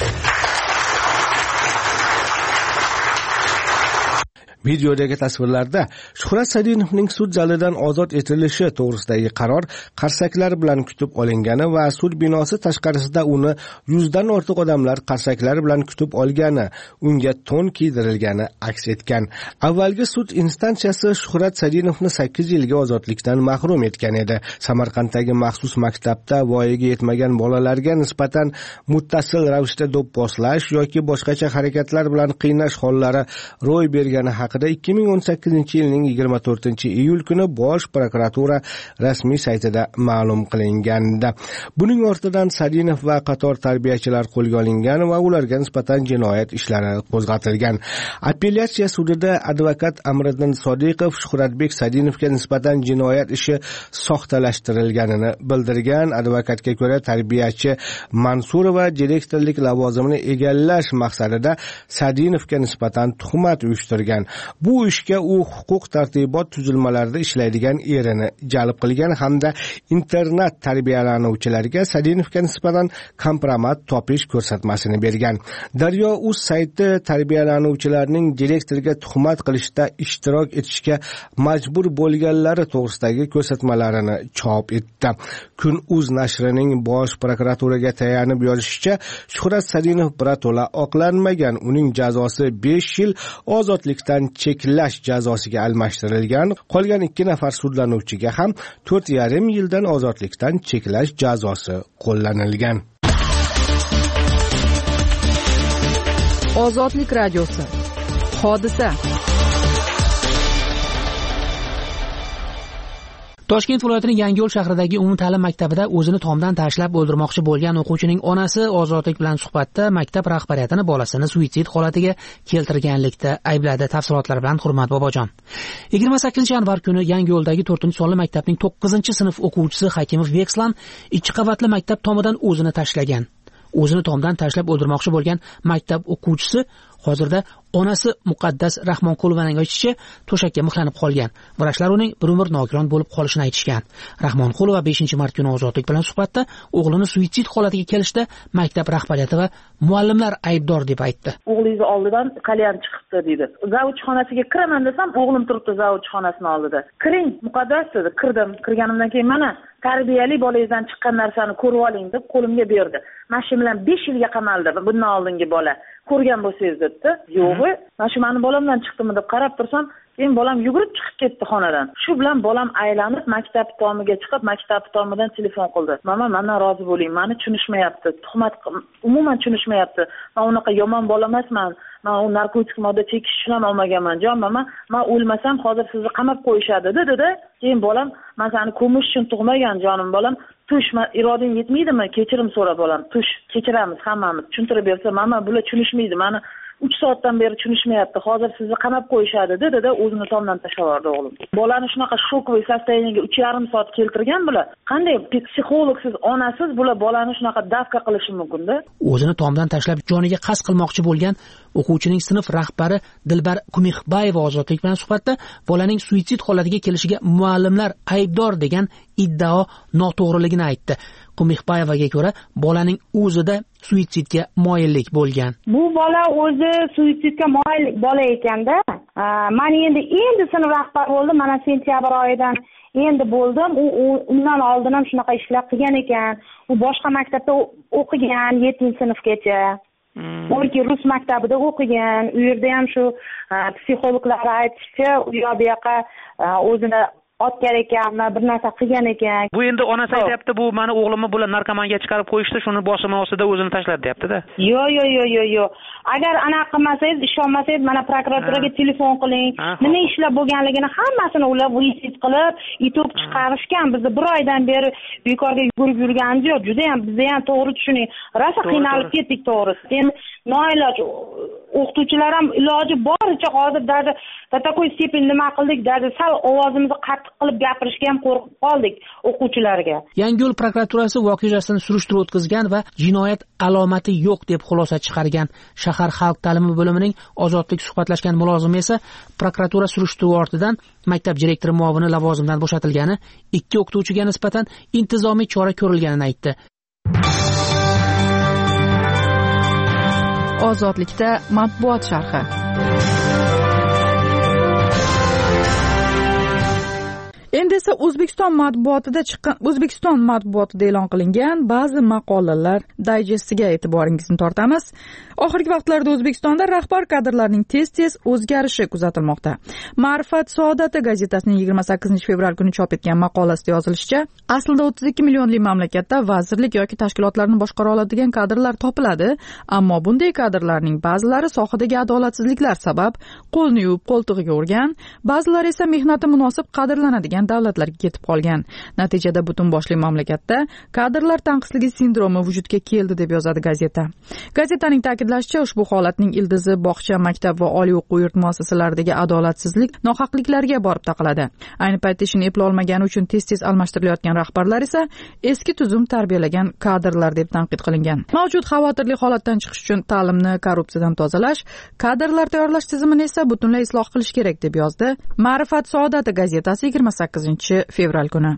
Videodagi tasvirlarda Shuhrat Sadinovning sud zalidan ozod etilishi to'g'risidagi qaror qarsaklar bilan kutib olingani va sud binosi tashqarisida uni 100 dan ortiq odamlar qarsaklar bilan kutib olgani, unga to'n kiydirilgani aks etgan. Avvalgi sud instansiyasi Shuhrat Sadinovni 8 yilga ozodlikdan mahrum etgan edi. Samarqanddagi maxsus maktabda voyaga yetmagan bolalarga nisbatan muttasil ravishda do'pposlash yoki boshqacha harakatlar bilan qiynash hollari ro'y bergani haqida 2018-yilning 24-iyul kuni Bosh prokuratura rasmiy saytida ma'lum qilingandi. Buning ortidan Sadinov va qator tarbiyachilar qo'lga olingan va ularga nisbatan jinoyat ishlari qo'zg'atilgan. Apellyatsiya sudida advokat Amriddin Sodiqov Shuhratbek Sadinovga nisbatan jinoyat ishi soxtalashtirilganini bildirgan. Advokatga ko'ra, tarbiyachi Mansurova direktorlik lavozimini egallash maqsadida Sadinovga nisbatan tuhmat uyushtirgan. Bu ishga u huquq tartibot tuzilmalarida ishlaydigan erini jalb qilgan hamda internat tarbiyalanuvchilariga Sadinovga nisbatan kompromat topish ko'rsatmasini bergan. Daryo.uz sayti tarbiyalanuvchilarning direktorga tuhmat qilishda ishtirok etishga majbur bo'lganlari to'g'risidagi ko'rsatmalarini chop etdi. Kun.uz nashrining Bosh prokuraturaga tayanib yozishicha, Shuhrat Sadinov birato'la oqlanmagan. Uning jazosi 5 yil ozodlikdan cheklash jazosiga almashtirilgan. Qolgan 2 nafar sudlanuvchiga ham 4,5 yildan ozodlikdan cheklash jazosi qo'llanilgan. Ozodlik radiosi. Hodisa. Toshkent viloyatining Yangiyo'l shahridagi umumta'lim maktabida o'zini tomdan tashlab o'ldirmoqchi bo'lgan o'quvchining onasi Ozodlik bilan suhbatda maktab rahbariyatini bolasini suitsid holatiga keltirganlikda aybladi. Tafsilotlar bilan Hurmat Bobojon. 28-yanvar kuni Yangiyo'ldagi 4-sonli maktabning 9-sinf o'quvchisi Hakimov Vekslan 2 qavatli maktab tomidan o'zini tashlagan. O'zini tomdan tashlab o'ldirmoqchi bo'lgan maktab o'quvchisi hozirda onasi Muqaddas Rahmonqulovaning aytishicha to'shakka mixlanib qolgan. Vrachlar uning bir umr nogiron bo'lib qolishini aytishgan. Rahmonqulova 5-mart kuni Ozodlik bilan suhbatda o'g'lini suitsid holatiga kelishda maktab rahbariyati va muallimlar aybdor deb aytdi. O'g'lingiz oldidan qalyan chiqibdi dedi. Zavod xonasiga kiraman desam, o'g'lim turibdi zavod xonasining oldida. Kiring, Muqaddas dedi. Kirdim. Kirganimdan keyin mana tarbiyali bolangizdan chiqqan narsani ko'rib oling deb qo'limga berdi. Mana shu bilan 5 yilga qamaldi. Bundan oldingi bola ko'rgan bo'lsangiz debdi. Yo'q, mana shu meni bolamdan chiqdimi deb qarab tursam, keyin bolam yugurib chiqib ketdi xonadan. Shu bilan bolam aylanib maktab tomiga chiqib, maktab tomidan telefon qildi. Mama, mendan rozi bo'ling, meni tushunishmayapti. Tuhmat umuman tushunishmayapti. Men unaqa yomon bola emasman. Men u narkotik modda chekish uchun ham olmaganman. Jon mama, men o'lmasam hozir sizni qamab qo'yishadi dedi. Keyin bolam, men seni ko'mish uchun tug'magan jonim bolam. Tush, iroding yetmaydimi? Kechirim so'ra bolam. Tush, kechiramiz hammamiz. Tushuntirib bersa, mama, bular tushunishmaydi. Meni 3 soatdan beri tushunishmayapti. Hozir sizni qamab qo'yishadi dedi. O'zini tomdan tashlab yubordi o'g'lim. Bolani shunaqa shokovoy sostoyaniyaga 3,5 soat keltirgan bular. Qanday psixologsiz, onasiz bular bolani shunaqa davka qilishi mumkin-da? O'zini tomdan tashlab joniga qasd qilmoqchi bo'lgan o'quvchining sinf rahbari Dilbar Kumixbayeva Ozodlik bilan suhbatda bolaning suitsid holatiga kelishiga muallimlar aybdor degan iddao noto'g'riligini aytdi. Qumixbayevaga ko'ra, bolaning o'zida suitsidga moyillik bo'lgan. Bu bola o'zi suitsidga moyil bola ekanda, men endi sinf rahbar bo'ldim, mana sentyabr oyidan endi bo'ldim. Undan oldin ham shunaqa ishlar qilgan ekan. U boshqa maktabda o'qigan 7-sinfgacha. O'rki rus maktabida o'qigan. U yerda ham shu psixologlar aytishicha, u yoqqa o'zini otgan ekanmi, bir narsa qilgan ekan. Bu endi onasi aytayapti, bu meni o'g'limni bular narkomanga chiqarib qo'yishdi, shuni boshim ostida o'zini tashladi deyapti-da. Yo'q. Agar anaqa qilmasangiz, ishonmasangiz, mana prokuraturaga telefon qiling. Nima ishlar bo'lganligini hammasini ular vizit qilib, itob chiqarishgan. Biz bir oydan beri bekorga yugurib yurganimiz yo'q. Juda ham bizda ham to'g'ri tushuning. Rosa qiynalib ketdik to'g'risi. Endi noiloj o'qituvchilar ham iloji boricha hozir даже до такой степени nima qildik, даже sal ovozimizni qattiq qilib gapirishga ham qo'rqib qoldik o'quvchilarga. Yangiyo'l prokuraturasi voqea yuzasidan surishtiruv o'tkazgan va jinoyat alomati yo'q deb xulosa chiqargan. Shahar xalq ta'limi bo'limining ozodlik suhbatlashgan mulozimi esa prokuratura surishtiruvi ortidan maktab direktori muovini lavozimidan bo'shatilgani, 2 o'qituvchiga nisbatan intizomiy chora ko'rilganini aytdi. Ozodlikda matbuot sharhi. Endi esa O'zbekiston matbuotida e'lon qilingan ba'zi maqolalar dayjestiga e'tiboringizni tortamiz. Oxirgi vaqtlarda O'zbekistonda rahbar kadrlarning tez o'zgarishi kuzatilmoqda. Ma'rifat Saodati gazetasining 28 fevral kuni chop etgan maqolasida yozilishicha, aslida 32 millionli mamlakatda vazirlik yoki tashkilotlarni boshqara oladigan kadrlar topiladi, ammo bunday kadrlarning ba'zilari sohadagi adolatsizliklar sabab qo'lni yuvib qo'ltig'iga urgan, ba'zilari esa mehnati munosib qadrlanadigan davlatlarga ketib qolgan. Natijada butun boshli mamlakatda kadrlar tanqisligi sindromi vujudga keldi deb yozadi gazeta. Gazetaning ta'kidlashicha, ushbu holatning ildizi bog'cha, maktab va oliy o'quv yurt muassasalaridagi adolatsizlik, nohaqliklarga borib taqaladi. Ayni paytda ishini eplay olmagani uchun tez almashtirilayotgan rahbarlar esa eski tuzum tarbiyalagan kadrlar deb tanqid qilingan. Mavjud xavotirli holatdan chiqish uchun ta'limni korrupsiyadan tozalash, kadrlar tayyorlash tizimini esa butunlay isloh qilish kerak deb yozdi Ma'rifat Saodati gazetasi 28 fevral kuni.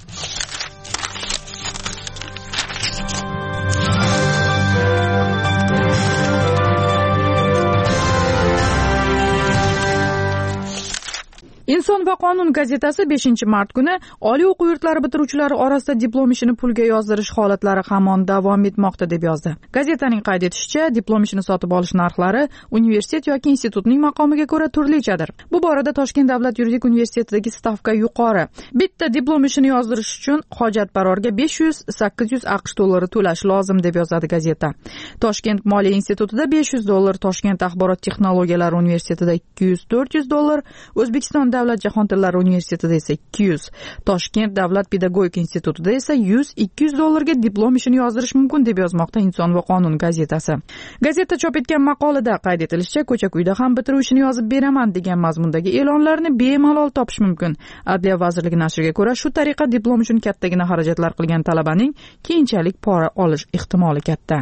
Inson va qonun gazetasi 5-mart kuni oliy o'quv yurtlari bitiruvchilari orasida diplom ishini pulga yozdirish holatlari hamon davom etmoqda deb yozdi. Gazetaning qayd etishicha, diplom ishini sotib olish narxlari universitet yoki institutning maqomiga ko'ra turlichadir. Bu borada Toshkent davlat yuridik universitetidagi stavka yuqori. Bitta diplom ishini yozdirish uchun hojatbarorga 500-800 AQSh dollari to'lash lozim deb yozadi gazeta. Toshkent Moliya institutida $500, Toshkent axborot texnologiyalari universitetida $200-400, O'zbekiston Davlat jahon tillari universitetida esa 200, Toshkent davlat pedagogika institutida esa $100-200 ga diplom ishini yozdirish mumkin deb yozmoqda Inson va qonun gazetasi. Gazeta chop etgan maqolada qayd etilishicha, ko'cha-kuyda ham bitiruv ishini yozib beraman degan mazmundagi e'lonlarni bemalol topish mumkin. Adliya vazirligi nashriga ko'ra, shu tariqa diplom uchun kattagina xarajatlar qilgan talabaning keyinchalik pora olish ehtimoli katta.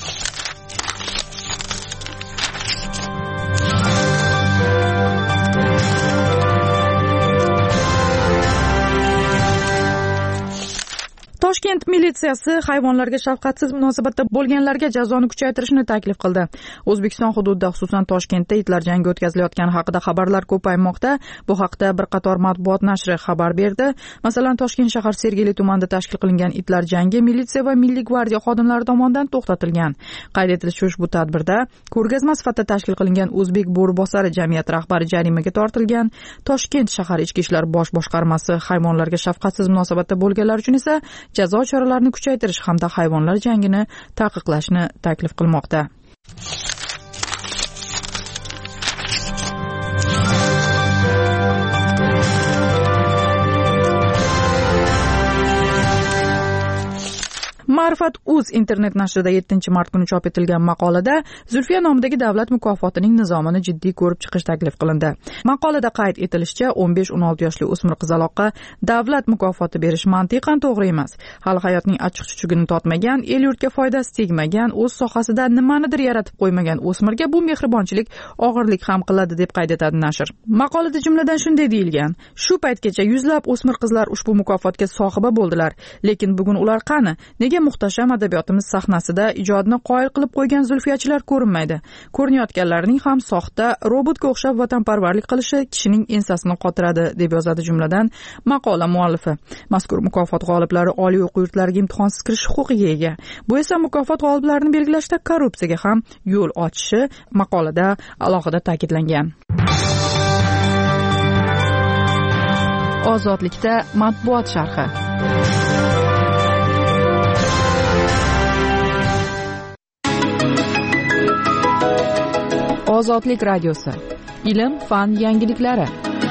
Toshkent militsiyasi hayvonlarga shafqatsiz munosabatda bo'lganlarga jazoni kuchaytirishni taklif qildi. O'zbekiston hududida, xususan Toshkentda itlar jangi o'tkazilayotgani haqida xabarlar ko'paymoqda. Bu haqda bir qator matbuot nashri xabar berdi. Masalan, Toshkent shahar Sergeli tumanida tashkil qilingan itlar jangi militsiya va Milliy gvardiya xodimlari tomonidan to'xtatilgan. Qayd etilishicha, ushbu tadbirda ko'rgazma sifatida tashkil qilingan O'zbek bo'ri-bosari jamiyati rahbari jarimaga tortilgan. Toshkent shahar ichki ishlar bosh boshqarmasi hayvonlarga shafqatsiz munosabatda bo'lganlar uchun esa jazo choralarini kuchaytirish hamda hayvonlar jangini taqiqlashni taklif qilmoqda. Ma'rifat.uz internet nashrida 7-mart kuni chop etilgan maqolada Zulfiya nomidagi davlat mukofotining nizomini jiddiy ko'rib chiqish taklif qilindi. Maqolada qayd etilishicha, 15-16 yoshli o'smir qizaloqqa davlat mukofoti berish mantiqan to'g'ri emas. Hali hayotning achchiq-chuchugini totmagan, el yurtga foydasi tegmagan, o'z sohasida nimanidir yaratib qo'ymagan o'smirga bu mehribonchilik og'irlik ham qiladi deb qayd etadi nashr. Maqolada jumladan shunday deyilgan: shu paytgacha yuzlab o'smir qizlar ushbu mukofotga sohiba bo'ldilar, lekin bugun ular qani? Nega muhtasham adabiyotimiz sahnasida ijodni qoyil qilib qo'ygan zulfiyachilar ko'rinmaydi? Ko'rinayotganlarning ham soxta, robotga o'xshab vatanparvarlik qilishi kishining ensasini qotiradi, deb yozadi jumladan maqola muallifi. Mazkur mukofot g'oliblari oliy o'quv yurtlariga imtihonsiz kirish huquqiga ega. Bu esa mukofot g'oliblarini belgilashda korrupsiyaga ham yo'l ochishi maqolada alohida ta'kidlangan. Ozodlikda matbuot sharhi. Ozodlik radiosi. Ilm, fan yangiliklari.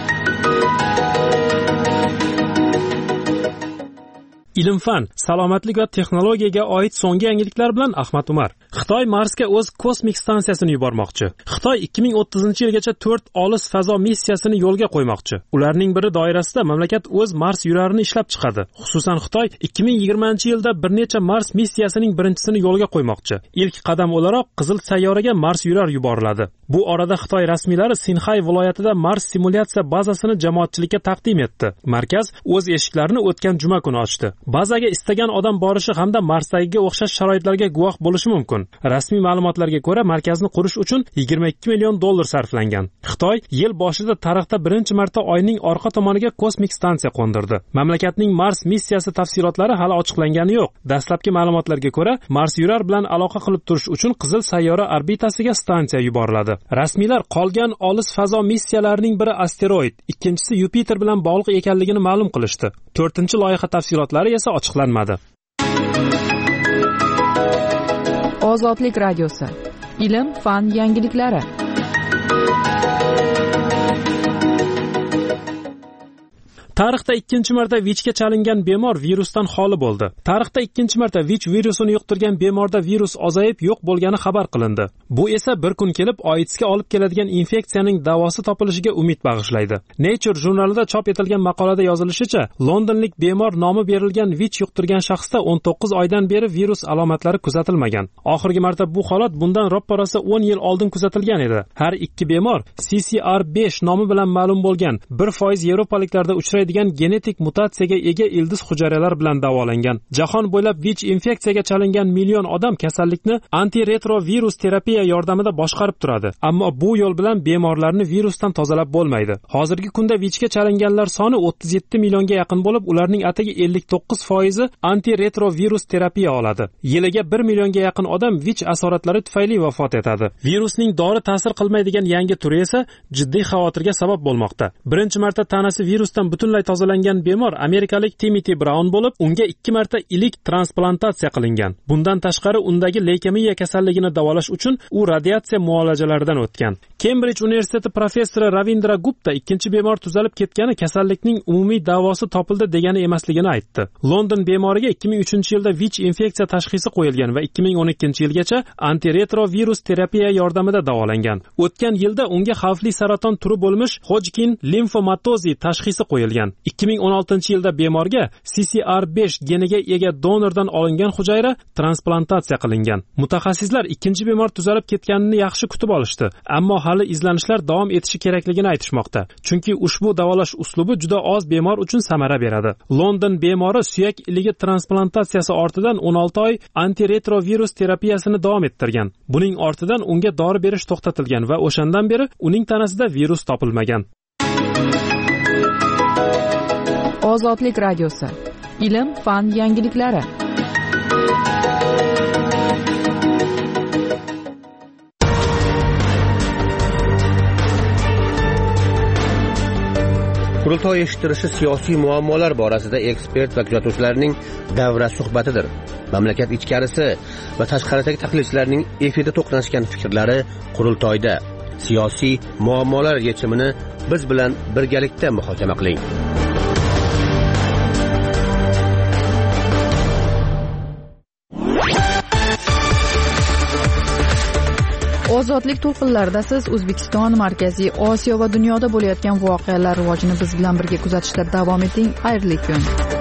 Ilm-fan, salomatlik va texnologiyaga oid so'nggi yangiliklar bilan Ahmad Umar. Xitoy Marsga o'z kosmik stansiyasini yubormoqchi. Xitoy 2030-yilgacha 4 olis fazo missiyasini yo'lga qo'ymoqchi. Ularning biri doirasida mamlakat o'z Mars yurarini ishlab chiqadi. Xususan Xitoy 2020-yilda bir necha Mars missiyasining birinchisini yo'lga qo'ymoqchi. Ilk qadam o'laroq Qizil sayyoraga Mars yurar yuboriladi. Bu orada Xitoy rasmiylari Sinxay viloyatida Mars simulyatsiya bazasini jamoatchilikka taqdim etdi. Markaz o'z eshiklarini o'tgan juma kuni ochdi. Bazaga istagan odam borishi hamda Marsdagiga o'xshash sharoitlarga guvoh bo'lishi mumkin. Rasmiy ma'lumotlarga ko'ra, markazni qurish uchun $22 million sarflangan. Xitoy yil boshida tarixda birinchi marta Oyning orqa tomoniga kosmik stansiya qo'ndirdi. Mamlakatning Mars missiyasi tafsilotlari hali ochiqlangani yo'q. Dastlabki ma'lumotlarga ko'ra, Mars yurar bilan aloqa qilib turish uchun Qizil sayyora orbitasiga stansiya yuboriladi. Rasmiylar qolgan olis fazo missiyalarining biri asteroid, ikkinchisi Yupiter bilan bog'liq ekanligini ma'lum qilishdi. 4-loyiha tafsilotlari esa ochiqlanmadi. Ozodlik radiosi. Ilm, fan yangiliklari. Tarixda ikkinchi marta VIChga chalingan bemor virusdan xoli bo'ldi. Tarixda ikkinchi marta VICh virusini yuqtirgan bemorda virus ozayib yo'q bo'lgani xabar qilindi. Bu esa bir kun kelib AIDSga olib keladigan infeksiyaning davosi topilishiga umid bag'ishlaydi. Nature jurnalida chop etilgan maqolada yozilishicha, londonlik bemor nomi berilgan VICh yuqtirgan shaxsda 19 oydan beri virus alomatlari kuzatilmagan. Oxirgi marta bu holat bundan roppa-rosa 10 yil oldin kuzatilgan edi. Har ikki bemor CCR5 nomi bilan ma'lum bo'lgan 1% yevropaliklarda uchraydi genetik mutatsiyaga ega ildiz hujayralar bilan davolangan. Jahon bo'ylab VICh infeksiyaga chalingan million odam kasallikni antiretrovirus terapiya yordamida boshqarib turadi. Ammo bu yo'l bilan bemorlarni virusdan tozalab bo'lmaydi. Hozirgi kunda VIChga chalinganlar soni 37 millionga yaqin bo'lib, ularning atigi 59% antiretrovirus terapiya oladi. Yiliga 1 millionga yaqin odam VICh asoratlari tufayli vafot etadi. Virusning dori ta'sir qilmaydigan yangi turi esa jiddiy xavotirga sabab bo'lmoqda. Birinchi marta tanasi virusdan butunlay tozalangan bemor amerikalik Timothy Brown bo'lib, unga 2 marta ilik transplantatsiya qilingan. Bundan tashqari undagi leykemiya kasalligini davolash uchun u radiatsiya muolajalaridan o'tgan. Cambridge universiteti professori Ravindra Gupta ikkinchi bemor tuzalib ketgani kasallikning umumiy davosi topildi degani emasligini aytdi. London bemoriga 2003-yilda VICh infeksiya tashxisi qo'yilgan va 2012-yilgacha antiretrovirus terapiya yordamida davolangan. O'tgan yilda unga xavfli saraton turi bo'lmish Hodgkin limfomatozi tashxisi qo'yilgan. 2016-yilda bemorga CCR5 geniga ega donordan olingan hujayra transplantatsiya qilingan. Mutaxassislar ikkinchi bemor tuzalib ketganini yaxshi kutib olishdi, ammo hali izlanishlar davom etishi kerakligini aytishmoqda. Chunki ushbu davolash uslubi juda oz bemor uchun samara beradi. London bemori suyak iligi transplantatsiyasi ortidan 16 oy antiretrovirus terapiyasini davom ettirgan. Buning ortidan unga dori berish to'xtatilgan va o'shandan beri uning tanasida virus topilmagan. Ozodlik radiosi. Ilm, fan yangiliklari. Qurultoy eshittirishi siyosiy muammolar borasida ekspert va kuzatuvchilarning davra suhbatidir. Mamlakat ichkarisi va tashqaridagi tahlilchilarning efirda to'qnashgan fikrlari qurultoyda. Siyosiy muammolar yechimini biz bilan birgalikda muhokama qiling. ozodlik to'lqinlarida siz O'zbekiston, Markaziy Osiyo va dunyoda bo'layotgan voqealar rivojini biz bilan birga kuzatishda davom eting. Xayrli kun.